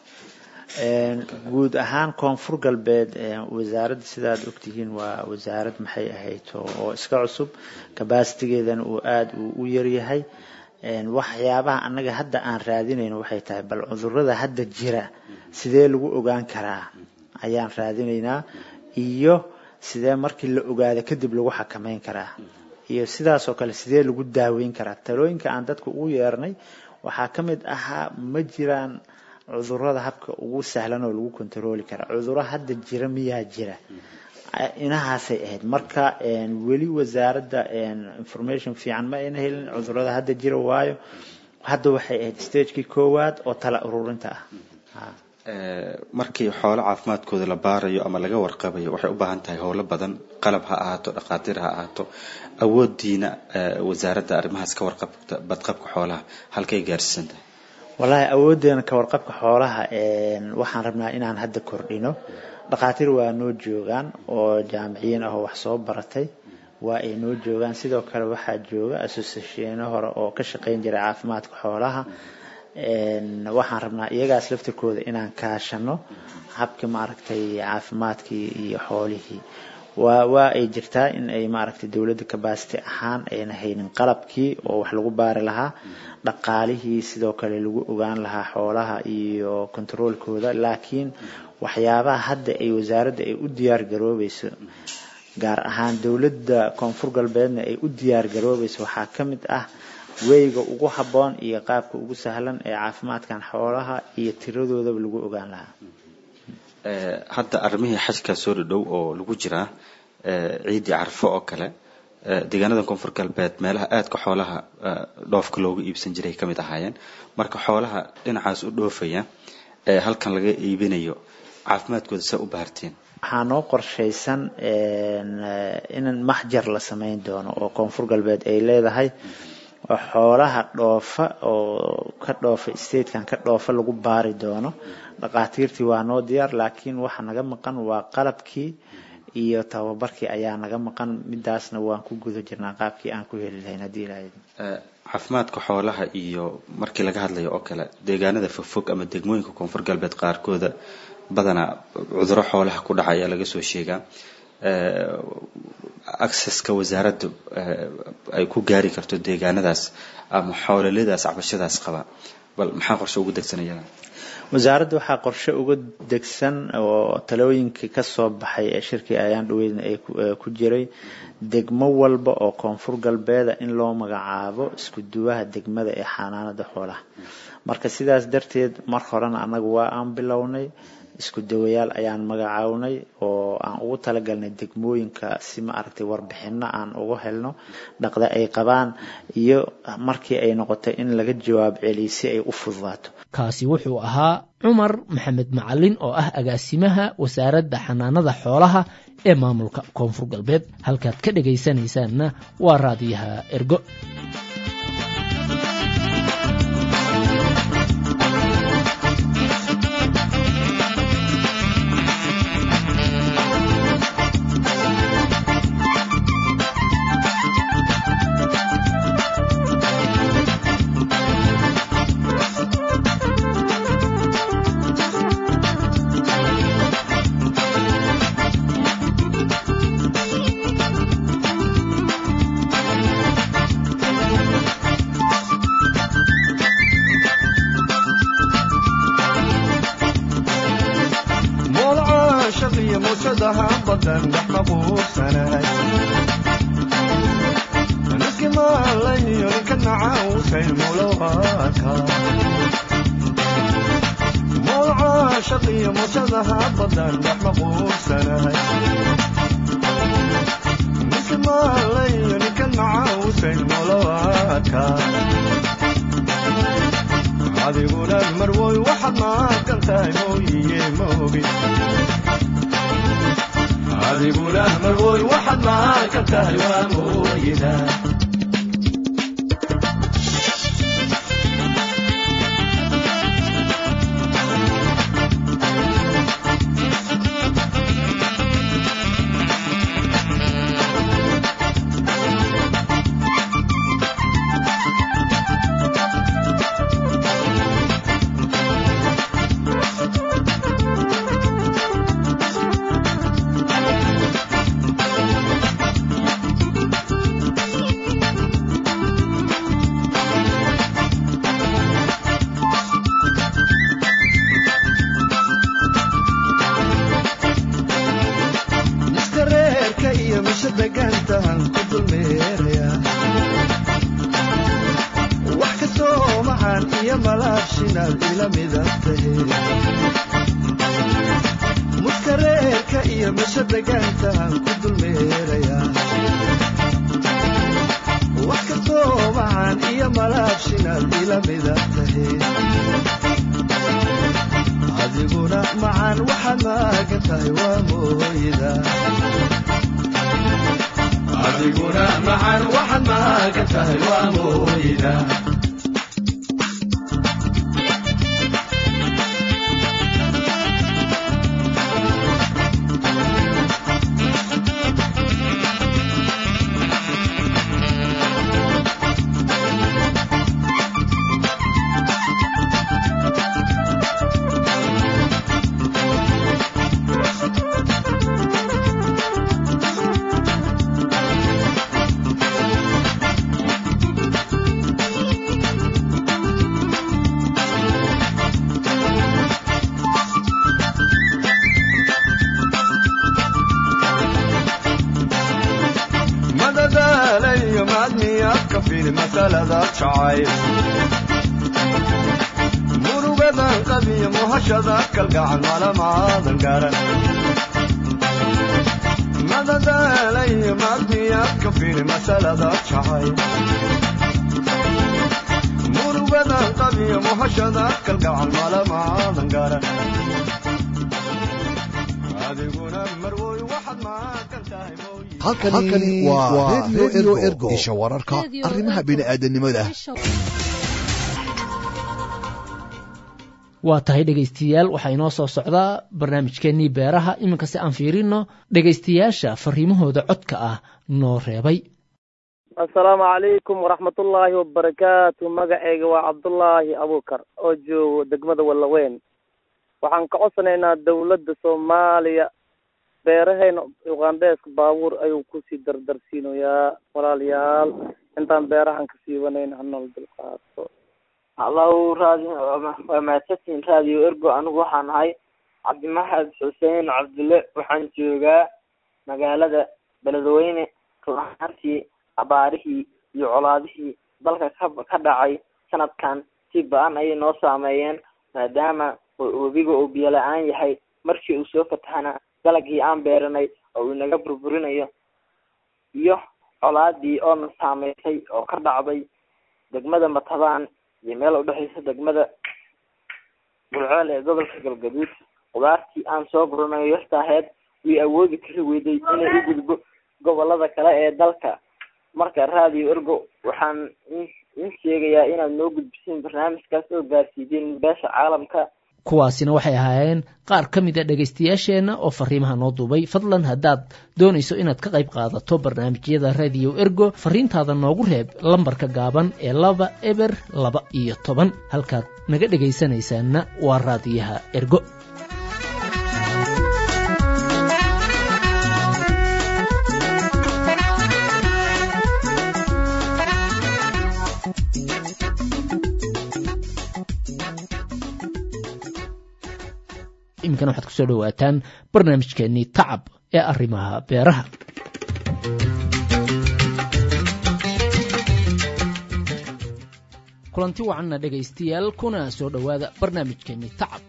guud ahaan Koonfur Galbeed wasaaradda sidaad ogtihiin waa wasaarad maxay ahayd oo iska cusub, capacity-geedana uu aad u yar yahay. waxyaabaha annaga hadda aan raadinayno waxay tahay bal cudurrada hadda jira sidee lagu ogaan karaa ayaan raadinaynaa, iyo sidee markii la ogaado kadib lagu xakameyn karaa, iyo sidaas oo kale sidee lagu daaweyn karaa. talooyinka aan dadka ugu yeernay waxaa ka mid ahaa ma jiraan cudurrada habka ugu sahlan oo lagu kontrooli kara, cudurro hadda jira miyaa jira, inahaasay ahayd. marka weli wasaaradda information fiican ma ayna helin cudurrada hadda jira, waayo hadda waxay ahayd stagekii koowaad oo tala ururinta ah. markii xoolo caafimaadkooda la baarayo ama laga warqabayo waxay u baahan tahay howlo badan, qalab ha ahaato, dhakhaatiir ha ahaato. awoodiina wasaaradda arrimahaas ka warqabta badqabka xoolaha halkay gaarsiisan tahay? wallahi awoodeena ka warqabka xoolaha waxaan rabnaa inaan hadda kordhino. dhakhaatiir waa noo joogaan oo jaamiciyiin ah oo wax soo baratay, waa ay noo joogaan. sidoo kale waxaa jooga associationo hore oo ka shaqayn jiray caafimaadka xoolaha. waxaan rabnaa iyagaas laftirkooda inaan kaashano habka maaragtay caafimaadkii iyo xoolihii. waa ay jirtaa in ay maaragtay dawladda capacity ahaan ayna haynin qalabkii oo wax lagu baari lahaa, dhaqaalihii sidoo kale lagu ogaan lahaa xoolaha iyo controlkooda. laakiin waxyaabaha hadda ay wasaaradda ay u diyaar garoobayso, gaar ahaan dawladda koonfur galbeedna ay u diyaar garoobayso, waxaa ka mid ah weyga ugu habboon iyo qaabka ugu sahlan ee caafimaadkan xoolaha iyo tiradoodaba lagu ogaan lahaa. hadda arrimihii xajka soo dhadhow oo lagu jiraa ciidii carfo oo kale deegaanada koonfur galbeed meelaha aadka xoolaha dhoofka loogu iibsan jiray kamid ahaayeen. marka xoolaha dhinacaas u dhoofaya halkan laga iibinayo caafimaadkooda saa u baarteen? waxaa noo qorshaysan in maxjar la samayn doono oo koonfur galbeed ay leedahay, oo xoolaha dhoofa oo ka dhoofa statekan ka dhoofa lagu baari doono. dhaqaatiirtii waa noo diyaar, laakiin waxa naga maqan waa qalabkii iyo tababarkii ayaa naga maqan. midaasna waan ku guda jirnaa qaabkii aan ku heli lahayn haddii ilaahay. caafimaadka xoolaha iyo markii laga hadlayo oo kale deegaanada fogfog ama degmooyinka koonfur galbeed qaarkooda badanaa cudurro xoolaha ku dhaca ayaa laga soo sheegaa. accesska wasaaraddu ay ku gaari karto deegaanadaas ama xoololadaas cabashadaas qaba, bal maxaa qorshe ugu degsanayana? wasaaradda waxaa qorshe uga degsan oo talooyinkii ka soo baxay ee shirkii ayaan dhaweydna ay ku jiray degmo walba oo koonfur galbeeda in loo magacaabo isku duwaha degmada ee xanaanada xoolaha. marka sidaas darteed mar horena annaga waa aan bilownay, isku dawayaal ayaan magacawnay oo aan ugu talagalnay degmooyinka si maaragtay warbixino aan uga helno dhaqda ay qabaan, iyo markii ay noqotay in laga jawaab celiyo si ay u fududaato. kaasi wuxuu ahaa cumar maxamed macalin oo ah agaasimaha wasaaradda xanaanada xoolaha ee maamulka koonfur galbeed. halkaad ka dhagaysanaysaanna waa raadiyaha ergo. masalada jacayl murugadan qabiyo muhashada kalgacal malamaadan garan madadaalay maadiyaad ka fiiri masalada jacayl murugadan qabiyo muhashada kalgacal malamaadan garan adiguna marwoy waxaad maakan tahay halkani waa radio ergo isha wararka arrimaha bini'aadanimada waa tahay dhegaystayaal waxaa inoo soo socdaa barnaamijkeennii beeraha iminka si aan fiirino dhegaystayaasha fariimahooda codka ah noo reebay assalaamu calaykum waraxmatullaahi wabarakaatu magaceyga waa cabdullaahi abuukar oo joogo degmada wallaweyn waxaan ka codsanaynaa dawladda soomaaliya beeraheena uqaandheeska baabuur ayuu kusii dardarsiinayaa walaalayaal intaan beerahan ka siiwanayn hanol dulqaato hallow waa mahadsantiin raadiyo ergo anigu waxaan ahay cabdimaxad xuseen cabdille waxaan joogaa magaalada beledweyne run ahaantii abaarihii iyo colaadihii dalka ka dhacay sanadkan si ba-an ayay noo saameeyeen maadaama webiga uu biyo la-aan yahay markii uu soo fatahana dalagii aan beeranay oo uu inaga burburinayo iyo colaadii oona saameysay oo ka dhacday degmada matabaan iyo meel udhexeysa degmada gulceel ee gobolka galgaduud qudaartii aan soo guranayo yartaaheed way awoodi kari weyday inay u gudbo gobolada kale ee dalka marka raadiyo ergo waxaan in sheegayaa inaad noo gudbisiin barnaamijkaas oo gaarsiideen beesha caalamka kuwaasina waxay ahaayeen qaar ka mid a dhegaystayaasheenna oo fariimaha noo duubay fadlan haddaad doonayso inaad ka qayb qaadato barnaamijyada radio ergo fariintaada noogu reeb lambarka gaaban ee 2 halkaad naga dhegaysanaysaanna waa raadiyaha ergo imikana waxaad kusoo dhawaataan barnaamijkeennii tacab ee arrimaha beeraha kulanti wacanna dhegaystayaal kuna soo dhowaada barnaamijkeennii tacab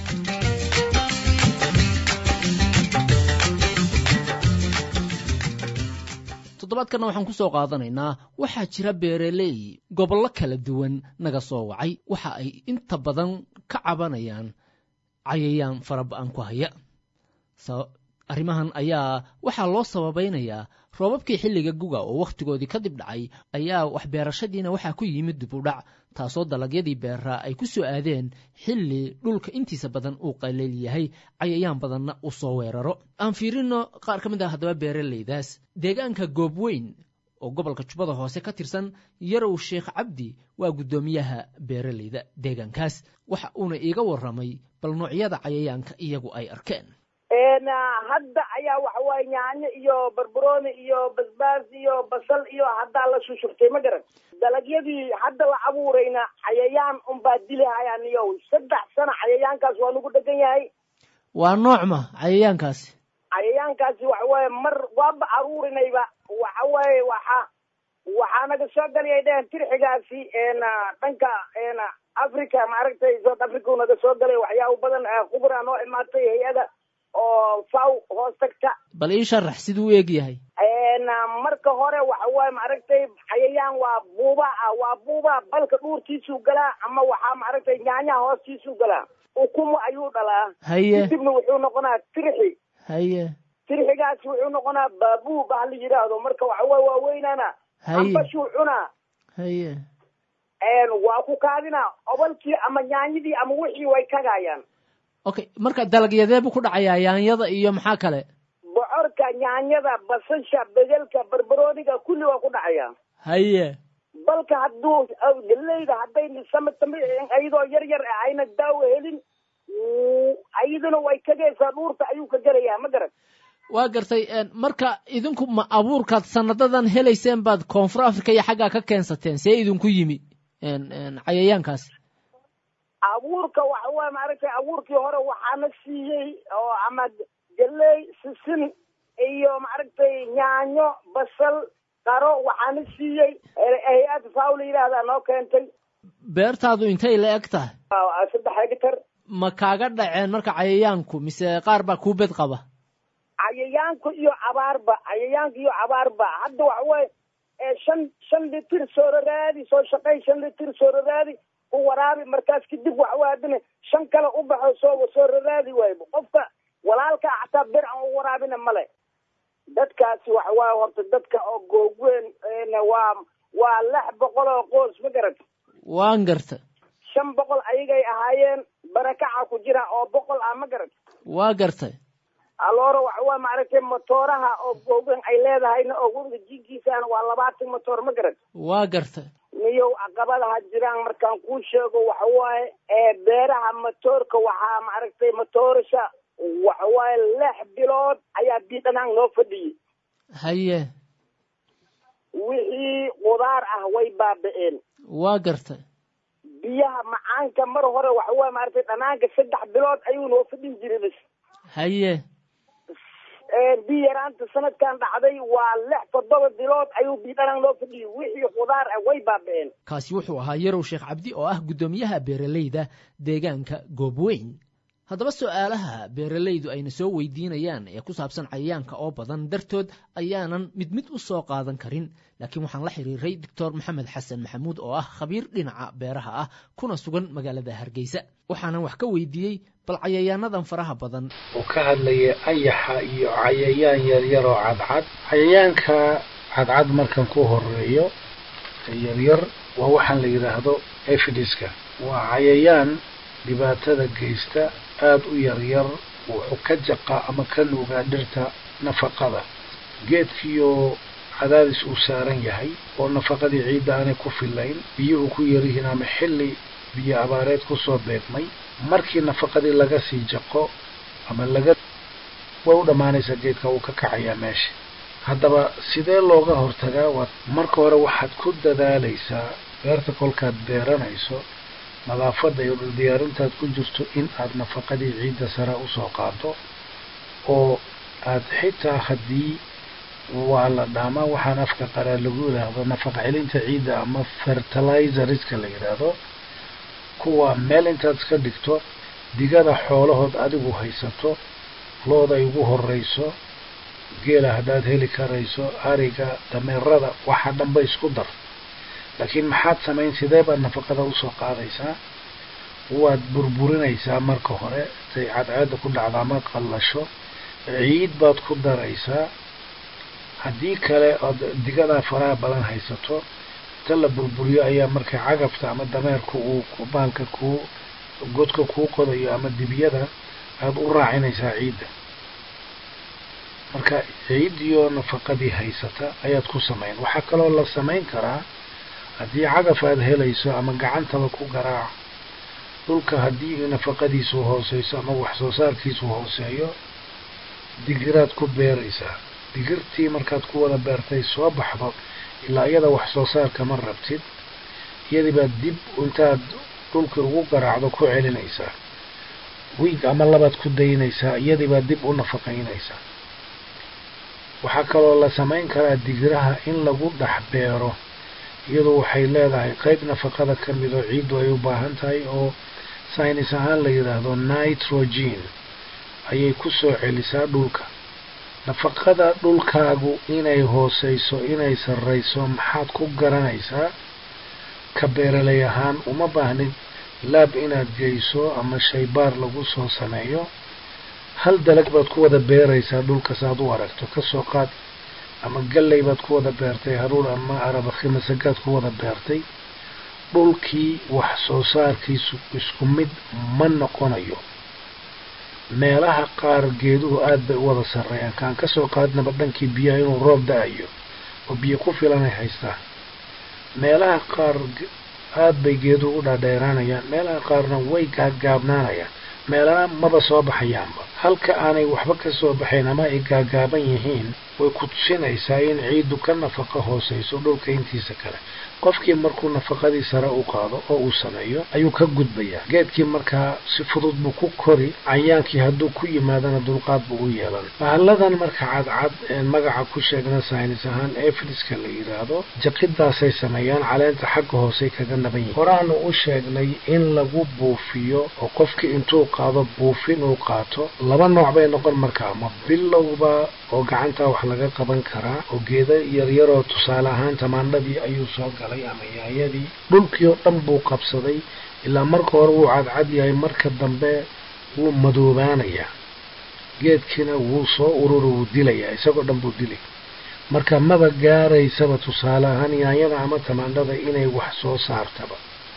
toddobaadkanna waxaan ku soo qaadanaynaa waxaa jira beeraley gobollo kala duwan naga soo wacay waxa ay inta badan ka cabanayaan cayayaan faraba-an ku haya arrimahan ayaa waxaa loo sababaynayaa roobabkii xilliga guga oo wakhtigoodii kadib dhacay ayaa waxbeerashadiina waxaa ku yimid dib u dhac taasoo dalagyadii beeraa ay ku soo aadeen xilli dhulka intiisa badan uu qaleel yahay cayayaan badanna uu soo weeraro aan fiirino qaar ka mid ah haddaba beeraleydaas deegaanka goobweyn oo gobolka jubbada hoose ka tirsan yarow sheekh cabdi waa guddoomiyaha beeraleyda deegaankaas waxa uuna iiga warramay bal noocyada cayayaanka iyagu ay arkeen hadda ayaa waxa waaye yaanyo iyo barbarooni iyo basbaas iyo basal iyo haddaa la shushubtay ma garan dalagyadii hadda la abuurayna cayayaan unbaa dilihayaan iyo 3 sano cayayaankaas waa nagu dhegan yahay waa noocma cayayaankaasi waxa waaye mar waaba aruurinayba waxa waaye waxaa naga soo galiyay dhehen tirxigaasi dhanka africa maaragtay south africa naga soo galay waxyaabo badan khubra noo imaatay hay-ada oo faw hoos tagta bal ii sharax siduu u eg yahay marka hore waxa waaye maaragtay cayayaan waa buuba balka dhuurtiisuu galaa ama waxaa maaragtay nyaanyaha hoostiisuu galaa ukumo ayuu dhalaa haye kadibna wuxuu noqonaa tirxi haye tirxigaasi wuxuu noqonaa baabuu baa la yidhaahdo marka waxa waaye waa weynaana ambashuu cunaa haye waa ku kaadina obalkii ama nyaanyadii ama wixii way kagaayaan okay marka dalagyadee buu ku dhacayaa yaanyada iyo maxaa kale bocorka nyaanyada basasha bedelka barbarooniga kulli waa ku dhacayaa haye balka hadduu galeyda hadday ayadoo yar yar ayna daawo helin ayaduna way kagaysaa dhuurta ayuu ka gelayaa ma garan waa gartay marka idinku ma abuurkaad sanadadan helayseen baad koonfur africa iyo xaggaa ka keensateen see idinku yimi cayayaankaasi abuurka waxa waaye maaragtay abuurkii hore waxaana siiyey oo ama galey sisin iyo maaragtay yaanyo basal qaro waxaana siiyey hay-ad faaw la yidhaahdaa noo keentay. beertaadu intay la eg tahay? 3 hektar. ma kaaga dhaceen marka cayayaanku mise qaar baa kuu bed qaba? cayayaanku iyo abaarba hadda waxa weeye 5 litir soo shaqay 5 litir soo raadi u waraabi markaas kadib waxa weeye hadana 5 kale u baxo soo raadi waayo qofka walaalka xataa bir aan u waraabina male. dadkaasi waxa weeye horta dadka oo googween waa 600 oo qoys ma garat. waan garta. 500 ayagay ahaayeen barakaca ku jira oo 100 ah ma garat. waa gartay. aloora waxa waa maaragtay motooraha oo googween ay leedahayna oo guriga jigiisana waa 20 motoor ma garat. waa gartay. niyow caqabadaha jiraan markaan kuu sheego waxa waaye beeraha motoorka waxaa maaragtay motoorasha waxa waaye 6 bilood ayaa biidhanaan noo fadhiyey. haye wixii qudaar ah way baaba'een. waa gartay. biyaha macaanka mar hore waxa waaye maaragtay dhanaanka 3 bilood ayuu noo fadhin jiray bas. haye biyo yaraanta sanadkan dhacday waa 6-7 bilood ayuu biidhanaan noo fadhiyey. wixii qudaar ah way baaba'een. kaasi wuxuu ahaa yarow sheekh cabdi oo ah guddoomiyaha beeralayda deegaanka goobweyn. haddaba su'aalaha beeralaydu ayna soo weydiinayaan ee ku saabsan cayayaanka oo badan dartood ayaanan mid mid u soo qaadan karin, laakiin waxaan la xiriiray doctor maxamed xasan maxamuud oo ah khabiir dhinaca beeraha ah kuna sugan magaalada hargeysa. waxaanan wax ka weydiiyey bal cayayaanadan faraha badan oo ka hadlaya ayaxa iyo cayayaan yaryar oo cadcad. cayayaanka cadcad markan ku horeeyo yaryar waa waxaan la yidhaahdo aphidiska. waa cayayaan dhibaatada geysta aad u yaryar, wuxuu ka jaqaa ama ka nuugaa dhirta nafaqada. geedkiioo cadaadis uu saaran yahay oo nafaqadii ciidda aanay ku filayn, biyuhu ku yaryihiin ama xilli biyo abaareed kusoo beegmay, markii nafaqadii laga sii jaqo ama way u dhammaanaysaa geedka uu ka kacayaa meesha. haddaba sidee looga hortagaa? marka hore waxaad ku dadaalaysaa beerta kolkaad beeranayso nadaafadda iyo diyaarintaad ku jirto in aad nafaqadii ciidda sare usoo qaado, oo aad xitaa haddii waa la dhaamaa waxaan afka qaraa lagu yidhaahdo nafaqa celinta ciidda ama fertilizerska la yidhaahdo, kuwa meel intaad iska dhigto digada xoolahood adigu haysato, looda ay ugu horeyso, geela haddaad heli karayso, ariga, dameerada, waxa dhanba isku dar. laakiin maxaad samayn? sidee baad nafaqada usoo qaadaysaa? waad burburinaysaa marka hore say cadceedda ku dhacda ama qallasho, ciid baad ku daraysaa. haddii kale ood digadaa faraha badan haysato, ta la burburiyo ayaa markay cagafta ama dameerka uu baalka godka kuu qodayo ama dibiyada aad u raacinaysaa ciidda. marka ciiddiyo nafaqadii haysata ayaad ku samayn. waxaa kaloo la samayn karaa haddii cagaf aad helayso ama gacantaba ku garaac dhulka, haddii nafaqadiisu hooseyso ama wax soo saarkiisu hooseeyo, digiraad ku beeraysaa. digirtii markaad ku wada beertay soo baxdo ilaa iyada wax soo saarka ma rabtid, iyadii baad dib intaad dhulkii ugu garaacdo ku celinaysaa. wiig ama labaad ku daynaysaa, iyadii baad dib u nafaqaynaysaa. waxaa kaloo la samayn karaa digiraha in lagu dhex beero, iyadoo waxay leedahay qayb nafaqada ka mid oo ciiddu ay u baahan tahay oo saynis ahaan la yidhaahdo nitrogen ayay ku soo celisaa dhulka. nafaqada dhulkaagu inay hooseyso inay sarreyso maxaad ku garanaysaa? ka beeralay ahaan uma baahnid laab inaad geyso ama shaybaar lagu soo sameeyo. hal dalag baad ku wada beeraysaa dhulka saad u aragto. kasoo qaad ama galley baad ku wada beertay, haruur ama arabakhi masagaad ku wada beertay. dhulkii wax soo saarkiisu isku mid ma noqonayo. meelaha qaar geeduhu aad bay u wada sarreeyaan. kaan kasoo qaadnaba dhankii biyaha inuu roob da-ayo oo biyo ku filan ay haystaan. meelaha qaar aad bay geeduhu u dhaadheeraanayaan, meelaha qaarna way gaabgaabnaanayaan. meelana maba soo baxayaanba. halka aanay waxba ka soo baxayn ama ay gaagaaban yihiin way ku tusinaysaa in ciiddu ka nafaqo hoosayso dhulka intiisa kale. qofkii markuu nafaqadii sare u qaado oo uu sameeyo ayuu ka gudbayaa. geedkii markaa si fudud buu ku kori, cayaankii hadduu ku yimaadana dulqaad buu u yeelan. bahalladan marka cadcad een magaca ku sheegna saynis ahaan aphids-ka la yidhaahdo, jaqidaasay sameeyaan, caleenta xagga hoosey kaga naban yihiin. horaanu u sheegnay in lagu buufiyo oo qofkii intuu qaado buufin uu qaato. laba nooc bay noqon markaa, ma bilowba oo gacanta wax laga qaban karaa oo geeda yaryaroo tusaale ahaan tamaandhadii ayuu soo galay ama yaayadii, dhulkii oo dhan buu qabsaday ilaa marka hore wuu cadcad yahay, marka dambe wuu madoobaanayaa, geedkiina wuu soo ururi, wuu dilayaa, isagoo dhan buu dilay. marka maba gaaraysaba tusaale ahaan yaayada ama tamaandhada inay wax soo saartaba.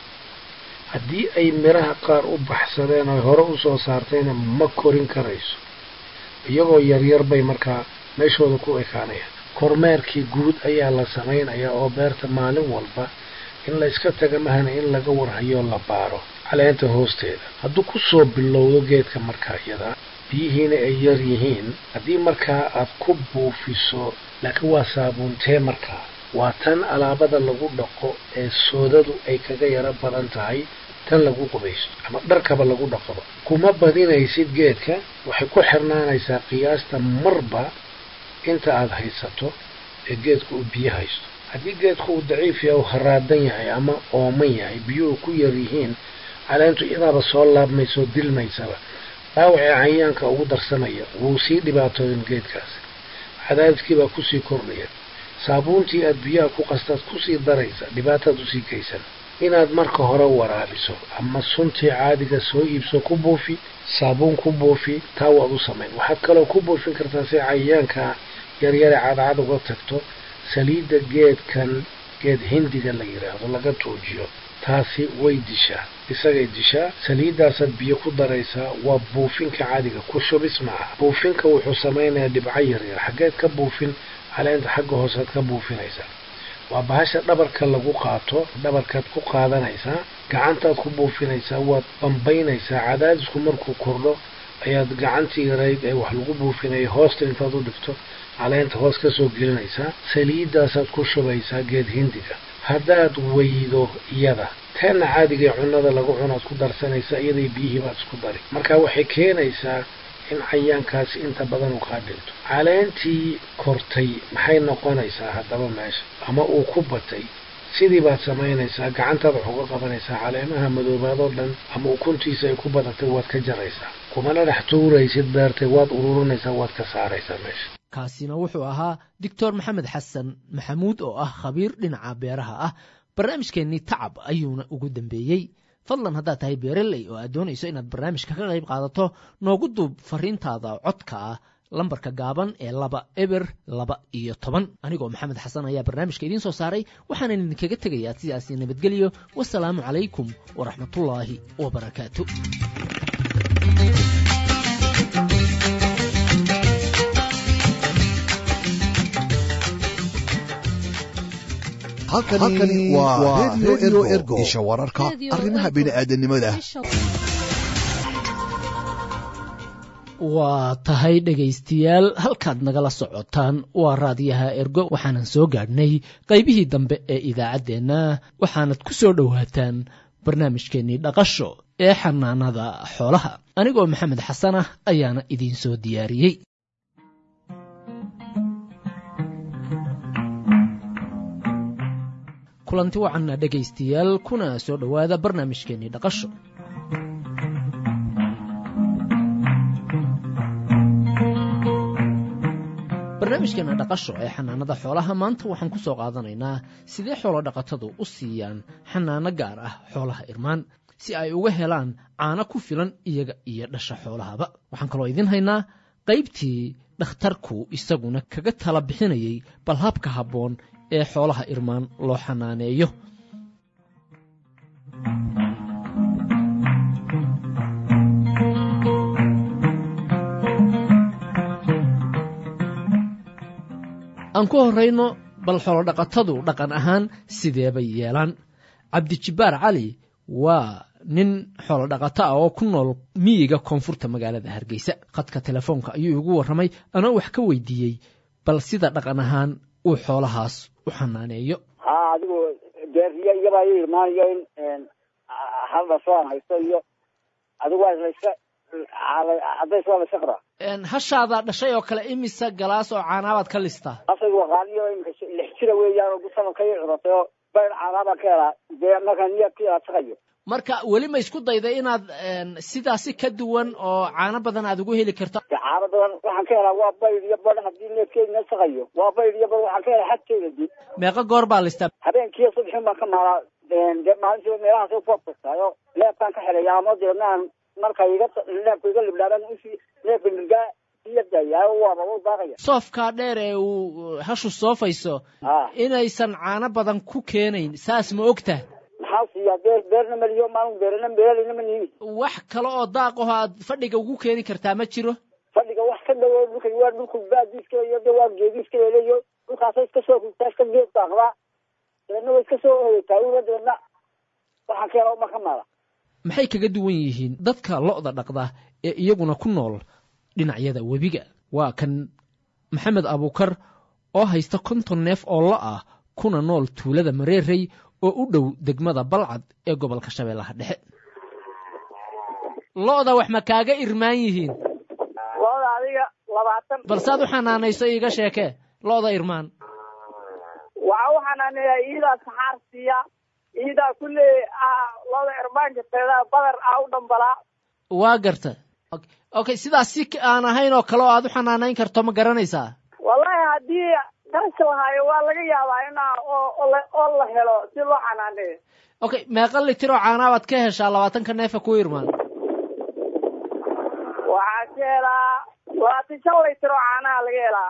haddii ay miraha qaar u baxsadeen oo hore u soo saartayna ma korin karayso, iyagoo yaryar bay markaa meeshooda ku ekaanayaan. kormeerkii guud ayaa la samaynayaa oo beerta maalin walba in la iska taga mahana in laga warhayo la baaro caleenta hoosteeda. hadduu ku soo bilowdo geedka markaa iyada biyihiina ay yar yihiin, haddii markaa aad ku buufiso, laakiin waa saabuuntee markaa, waa tan alaabada lagu dhaqo ee soodadu ay kaga yaro badan tahay tan lagu qubaysto ama dharkaba lagu dhaqoba. kuma badinaysid geedka, waxay ku xirnaanaysaa qiyaasta marba inta aad haysato ee geedku uu biyo haysto. haddii geedku uu daciif yahay, uu haraadan yahay ama ooman yahay, biyuhu ku yar yihiin, caleentu iyadaaba soo laabmayso dilmaysaba, dhaawacii cayayaanka ugu darsamaya, wuu sii dhibaatooyin geedkaasi, cadaadiskii baa kusii kordhaya. saabuuntii aad biyaha ku qastaad kusii daraysa, dhibaataad usii geysan. inaad marka hore waraabiso ama suntii caadiga soo iibso, ku buufi, saabuun ku buufi, taa waad u samayn. waxaad kaloo ku buufin kartaa si cayayaanka yaryare cadcad uga tagto, saliidda geedkan geed hindiga la yidhaahdo laga tuujiyo, taasi way dishaa, isagay dishaa. saliiddaasaad biyo ku daraysaa, waa buufinka caadiga, ku shubis maaha. buufinka wuxuu samaynayaa dhibco yaryar. xaggeed ka buufin? caleenta xagga hoosead ka buufinaysaa. waa bahasha dhabarka lagu qaato, dhabarkaad ku qaadanaysaa, gacantaad ku buufinaysaa, waad bambaynaysaa. cadaadisku markuu kordho ayaad gacantii yarayd ee wax lagu buufinaya hoosta intaad u dhigto caleenta hoos ka soo gelinaysaa. saliiddaasaad ku shubaysaa geed hindiga. haddaad weydo iyada, teena caadiga ee cunnada lagu cunaad ku darsanaysaa, iyaday biyihii baad isku dari. marka waxay keenaysaa in cayaankaasi inta badan uu kaa dhinto. caleentii kortay maxay noqonaysaa haddaba meesha, ama uu ku batay? sidii baad samaynaysaa, gacantaad wax uga qabanaysaa, caleemaha madoobaadoo dhan ama ukuntiisa ay ku badatay waad ka jaraysaa. kumana dhex tuuraysid beertay, waad ururinaysaa, waad ka saaraysaa meesha. kaasina wuxuu ahaa doctor maxamed xasan maxamuud oo ah khabiir dhinaca beeraha ah. barnaamijkeennii tacab ayuuna ugu dambeeyey. fadlan haddaad tahay beereley oo aad doonayso inaad barnaamijka ka qayb qaadato, noogu duub fariintaada codka ah lambarka gaaban ee 2 anigoo maxamed xasan ayaa barnaamijka idiin soo saaray. waxaanan idinkaga tegayaa sidaasi nabadgelyo. wasalaamu calaykum waraxmatullaahi wabarakaatu. halkani waa Radio Ergo, isha wararka arrimaha bini'aadanimada. waa tahay dhegaystayaal, halkaad nagala socotaan waa raadiyaha Ergo. waxaanan soo gaadhnay qaybihii dambe ee idaacaddeenna. waxaanad ku soo dhowaataan barnaamijkeennii dhaqasho ee xanaanada xoolaha. anigoo maxamed xasan ah ayaana idiin soo diyaariyey. kulanti wacanna dhegaystayaal, kuna soo dhowaada barnaamijkeennii dhaqasho. barnaamijkeena dhaqasho ee xanaanada xoolaha maanta waxaan ku soo qaadanaynaa sidee xoolo dhaqatadu u siiyaan xanaano gaar ah xoolaha irmaan si ay uga helaan caano ku filan iyaga iyo dhasha xoolahaba. waxaan kaloo idin haynaa qaybtii dhakhtarku isaguna kaga tala bixinayay bal habka habboon ee xoolaha irmaan loo xanaaneeyo. aan ku horrayno bal xoolodhaqatadu dhaqan ahaan sidee bay yeelaan. cabdijibbaar cali waa nin xoolo dhaqato ah oo ku nool miyiga koonfurta magaalada hargeysa khadka telefoonka ayuu igu warramay anoo wax ka weydiiyey bal sida dhaqan ahaan uu xoolahaas u xanaaneeyo adigu beeriya iyabaa ii imaanayo in hal dhashoan haysto iyo adigu waa islayska cadays waa layska qaraa hashaada dhashay oo kale imisa galaas oo caanaabaad ka listaa asaygu waqaaniyo imika 6 jira weeyaan oo sanadka ii curatay oo bayr caanaabaa ka helaa dee markaa niyadka ila shaqayo marka weli ma isku dayday inaad sidaasi ka duwan oo caano badan aad ugu heli karto caano badan waxaan ka helaa waa bayr iyo badh haddii neefkeedina shaqayo waa bayr iyo badh waxaan ka helaa xagteeda dib meeqa goor baa listaa habeenkii subaxin baan ka maalaa dee maalintiiba meelahaas ku abtastaayo neefkaan ka helaya ama deednaan marka neefka iga libdhaaban usii neefka nirgaa soofkaa dheer ee uu hashu soofayso inaysan caano badan ku keenayn saas ma ogta maxaa siiyaa beerna maliyo maalin beerna beeralina ma nihin wax kale oo daaq aho aad fadhiga ugu keeni kartaa ma jiro fadhiga wax ka dhawo dhulka waa dhulku baadiiska iyo de waa geediiska leeyo dhulkaasa iska soo kugtaa iska geed daaqdaa deedna way iska soo oogaytaa uga deedna waxaan ka helaa uma ka maala maxay kaga duwan yihiin dadka lo'da dhaqda ee iyaguna ku nool dhinacyada webiga waa kan maxamed abuukar oo haysta 50 neef oo lo ah kuna nool tuulada mareerey oo u dhow degmada balcad ee gobolka shabeellaha dhexe lo'da wax ma kaaga irmaan yihiin lo'da adiga 20 balsaad u xanaanayso iiga sheekee lo'da irmaan waxa u xanaaneeyaa iidaa saxaar siiya iidaa kulle lo'da irmaanka teeda badar u dhambalaa waa garta okay sidaas si aan ahayn oo kale oo aad u xanaanayn karto ma garanaysaa wallahi haddii qarashka lahaayo waa laga yaabaa inaa oo la helo si loo xanaaneeyo okay meeqa litir oo caanaabaad ka heshaa 20 neefa ku irmaan waxaa ka helaa 25 litir oo caanaha laga helaa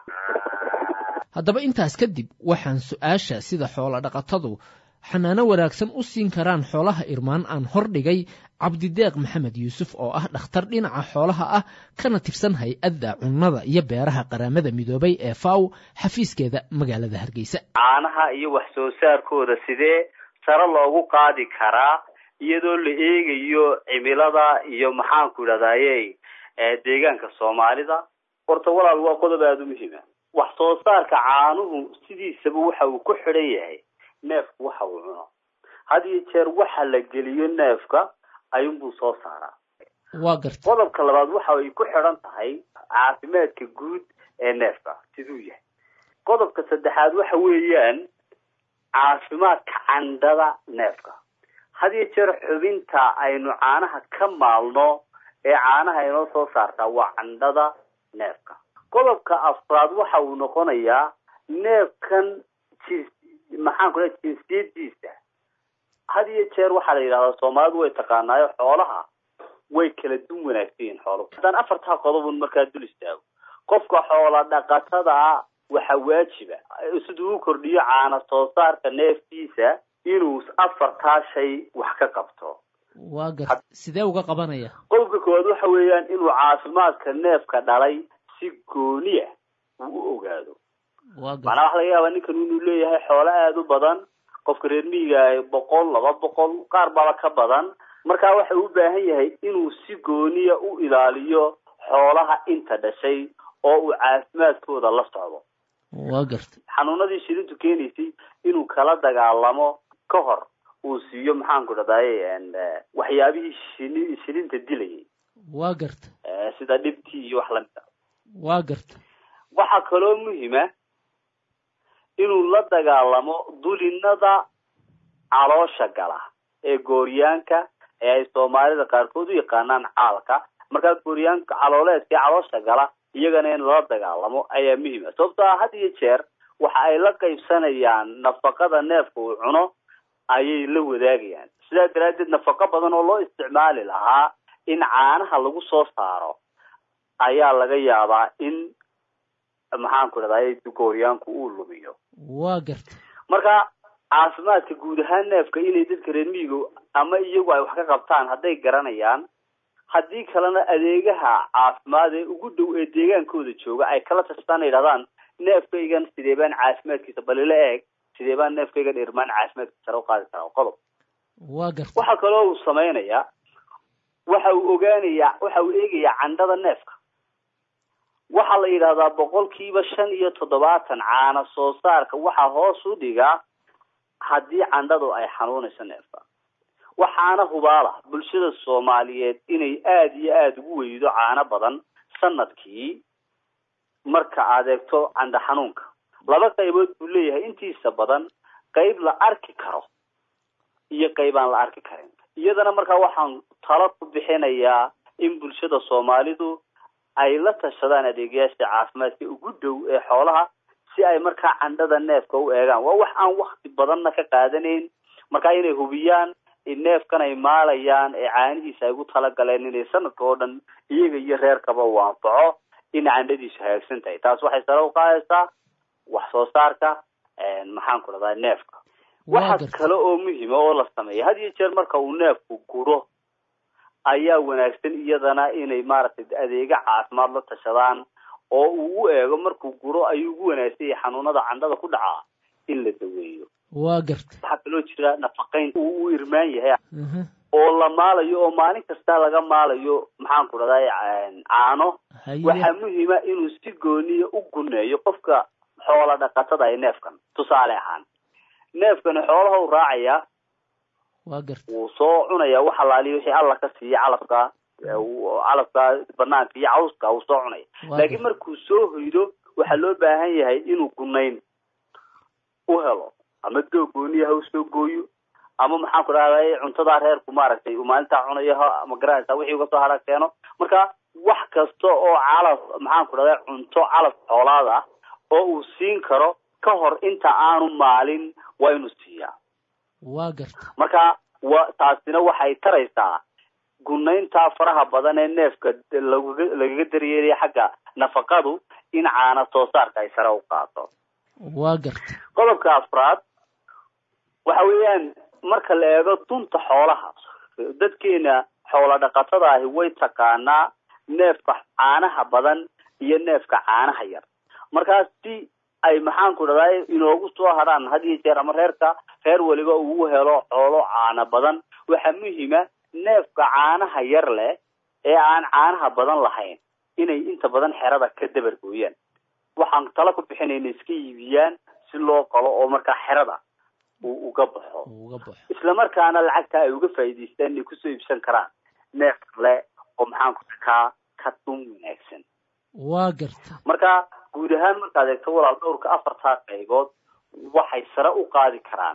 haddaba intaas kadib waxaan su-aasha sida xoolo dhaqatadu xanaano wanaagsan u siin karaan xoolaha irmaan aan hordhigay cabdideeq maxamed yuusuf oo ah dhakhtar dhinaca xoolaha ah kana tirsan hay-adda cunnada iyo beeraha qaramada midoobay ee faw xafiiskeeda magaalada hargeysa caanaha iyo wax soo saarkooda sidee sare loogu qaadi karaa iyadoo la eegayo cimilada iyo maxaanku idhahdaye deegaanka soomaalida horta walaal waa qodob aada u muhiima wax soo saarka caanuhu sidiisaba waxa uu ku xidhan yahay neefku waxa uu cuno had iyo jeer waxa la geliyo neefka ayuunbuu soo saaraa waa garta qodobka labaad waxa ay ku xidhan tahay caafimaadka guud ee neefka siduu yahay qodobka saddexaad waxa weeyaan caafimaadka candhada neefka had iyo jeer xubinta aynu caanaha ka maalno ee caanaha inoo soo saartaa waa candhada neefka qodobka afraad waxa uu noqonayaa neefkan maxaan ku leeyahay jinsiyadiisa had iyo jeer waxaa la yidhahdaa soomaalidu way taqaanaayo xoolaha way kala duwan wanaagsan yihiin xooluhu haddaan afartaa qodobun markaa dul istaago qofka xoola dhaqatada waxaa waajiba siduu u kordhiyo caana soo saarka neefkiisa inuu afartaa shay wax ka qabto waa gar sidee uga qabanaya qodobka koowaad waxa weeyaan inuu caafimaadka neefka dhalay si gooniya uu u ogaado macnaa waxa laga yaabaa ninkan inuu leeyahay xoolo aada u badan qofka reer miyiga 100 200 qaar baba ka badan markaa waxa uu u baahan yahay inuu si gooniya u ilaaliyo xoolaha inta dhashay oo uu caafimaadkooda la socdo waa garta xanuunadii shilintu keenaysay inuu kala dagaalamo ka hor uu siiyo maxaanku dhahdaye waxyaabihii shilinta dilayay waa garta sida dhibtii iyo wax lamida waa garta waxaa kaloo muhiima inuu la dagaalamo dulinada caloosha gala ee gooryaanka ee ay soomaalida qaarkood u yaqaanaan caalka markaa gooryaanka calooleedka ee caloosha gala iyagana in lala dagaalamo ayaa muhiima sababtoo ah had iyo jeer waxa ay la qaybsanayaan nafaqada neefka uu cuno ayay la wadaagayaan sidaa daraaddeed nafaqo badan oo loo isticmaali lahaa in caanaha lagu soo saaro ayaa laga yaabaa in maxaanku dhahdaye gooryaanku uu lumiyo waa garta marka caafimaadka guud ahaan neefka inay dadka reer miyiga ama iyagu ay wax ka qabtaan hadday garanayaan haddii kalena adeegaha caafimaad ee ugu dhow ee deegaankooda jooga ay kala tashtaan yidhahdaan neefkaygan sidee baan caafimaadkiisa balila eeg sidee baan neefkaygan irmaan caafimaadkiisa sare u qaadi karaa qodob waxa kale oo uu sameeynaya waxa uu eegayaa candhada neefka waxa la yiraahdaa 75% caana soo saarka waxa hoos u dhigaa haddii candhadu ay xanuunayso neefka waxaana hubaala bulshada Soomaaliyeed inay aad iyo aad ugu weydo caana badan sanadkii marka aad eegto candha xanuunka laba qaybood uu leeyahay intiisa badan qayb la arki karo iyo qayb aan la arki karin iyadana marka waxaan talo ku bixinayaa in bulshada Soomaalidu ay la tashadaan adeegyada caafimaadka ugu dhow ee xoolaha si ay marka candhada neefka u eegaan waa wax aan waqti badan ka qaadanayn marka inay hubiyaan in neefkan ay maalayaan ee caanihiisa ay ugu tala galeen inay sanadka oo dhan iyaga iyo reerkaba u anfaco in candhadiisu hagaagsan tahay taas waxay sare u qaadaysaa wax soo saarka maxaan ku radaa neefka waxa kale oo muhiim oo la sameeyo had iyo jeer marka uu neefku guro ayaa wanaagsan iyadana inay maaragtay adeega caafimaad la tashadaan oo uu u eego markuu guro ayuu ugu wanaagsan yahay xanuunada candhada ku dhaca in la daweeyo waxa kaloo jira nafaqayn uu irmaan yahay oo la maalayo oo maalin kasta laga maalayo maxaan ku radaa caano waxa muhiim ah inuu si gooniyo u guneeyo qofka xoola dhaqatada ay neefkan tusaale ahaan neefkan xoolaha uu raacaya wuu soo cunaya waxa laaliyo wixii alla ka siiyo calafka banaanka iyo cawska uu soo cunaya laakiin markuu soo hoydo waxa loo baahan yahay inuu gunayn u helo ama gooniyo ha soo gooyo ama maxaan ku raadayay cuntada reerku maaragtay uu maalinta cunayo ama garaasa wixii uga soo hara keeno marka wax kasta oo calaf maxaan ku raadayay cunto calaf xoolaada oo uu siin karo ka hor inta aanu maalin waa inuu siiyaa marka taasina waxay taraysaa gunaynta faraha badan ee neefka lagaga daryeelay xagga nafaqadu in caana soo saarka ay sare u qaato qodobka afraad waxa weeyaan marka la eego dunta xoolaha dadkeena xoola dhaqatada ahi way taqaanaa neefka caanaha badan iyo neefka caanaha yar markaas si ay maxaan ku dhaday inoogu soo haraan had iyo jeer ama reer waliba uu helo xoolo caana badan waxa muhiim ah neefka caanaha yar leh ee aan caanaha badan lahayn inay inta badan xerada ka dabar gooyaan waxaan tala ku bixinaynaa iska iibiyaan si loo qalo oo marka xerada uu uga baxo isla markaana lacagta ay uga faa'iideystaan inay ku soo iibsan karaan neef le oo maxaan ku ka dum wanaagsan marka guud ahaan markaad eegto walaal dhowrka afartaa qaybood waxay sare u qaadi karaan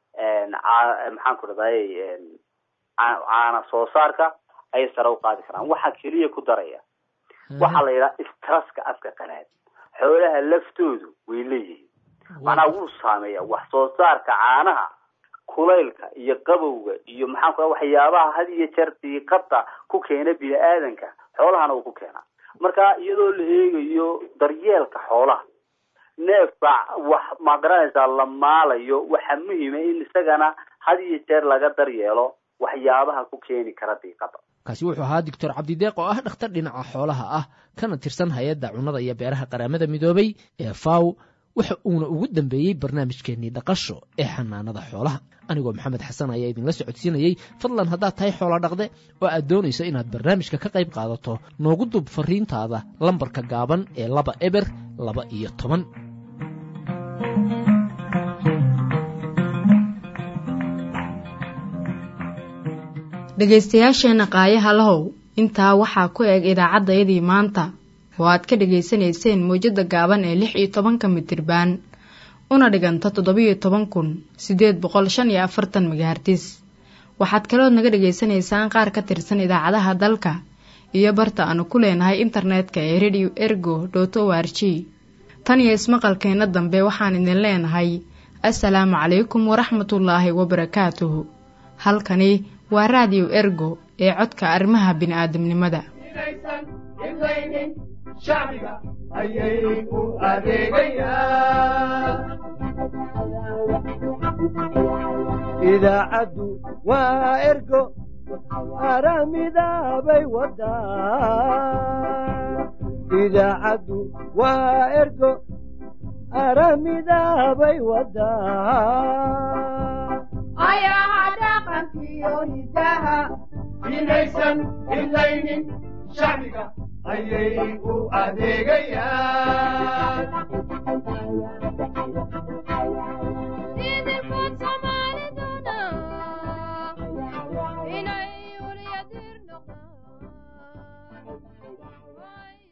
maxaan ku dhaday caana soo saarka ay sare u qaadi karaan waxa kaliya ku daraya waxa la yiraahdaa stresska afka qanaad xoolaha laftoodu way leeyihiin macnaa wuu saameeya wax soo saarka caanaha kulaylka iyo qabowga iyo maxaan ku waxyaabaha had iyo jeer diiqada ku keena bini'aadanka xoolahana uu ku keena marka iyadoo la eegayo daryeelka xoolaha neefka wax ma garanaysaa la maalayo waxa muhiim ah in isagana had iyo jeer laga daryeelo waxyaabaha ku keeni kara diiqada kaasi wuxuu ahaa Dr. Cabdideeq oo ah dhakhtar dhinaca xoolaha ah kana tirsan hay'adda cunnada iyo beeraha qaramada midoobay ee FAO waxa uuna ugu dambeeyay barnaamijkeennii dhaqasho ee xanaanada xoolaha anigoo maxamed xasan ayaa idinla socodsiinayay fadlan haddaad tahay xoolo dhaqde oo aad doonayso inaad barnaamijka ka qayb qaadato noogu dub fariintaada lambarka gaaban ee 2 eber 2 dhegaystayaasheena qaayaha lahow intaa waxaa ku eg idaacaddayadii maanta oo aad ka dhegaysanayseen mowjadda gaaban ee 16 mitrirbaan una dhiganta 17,845 megahertis waxaad kalood naga dhegaysanaysaan qaar ka tirsan idaacadaha dalka iyo barta aanu ku leenahay internetka ee radio ergo.org tan iyo ismaqalkeenna dambe waxaan idin leenahay assalaamu calaykum waraxmatullaahi wabarakaatuhu halkani waa radio ergo ee codka arrimaha bini'aadamnimada shacbiga ayay u adeegayaan idaacaddu waa ergo aramidaabay wadaa idaacaddu waa ergo aramidaabay wadaa ayaha dhaqanki iyo hidaha inaysan ilaynin shacbiga ayay u adeegayaan inay uliyadir noqdaan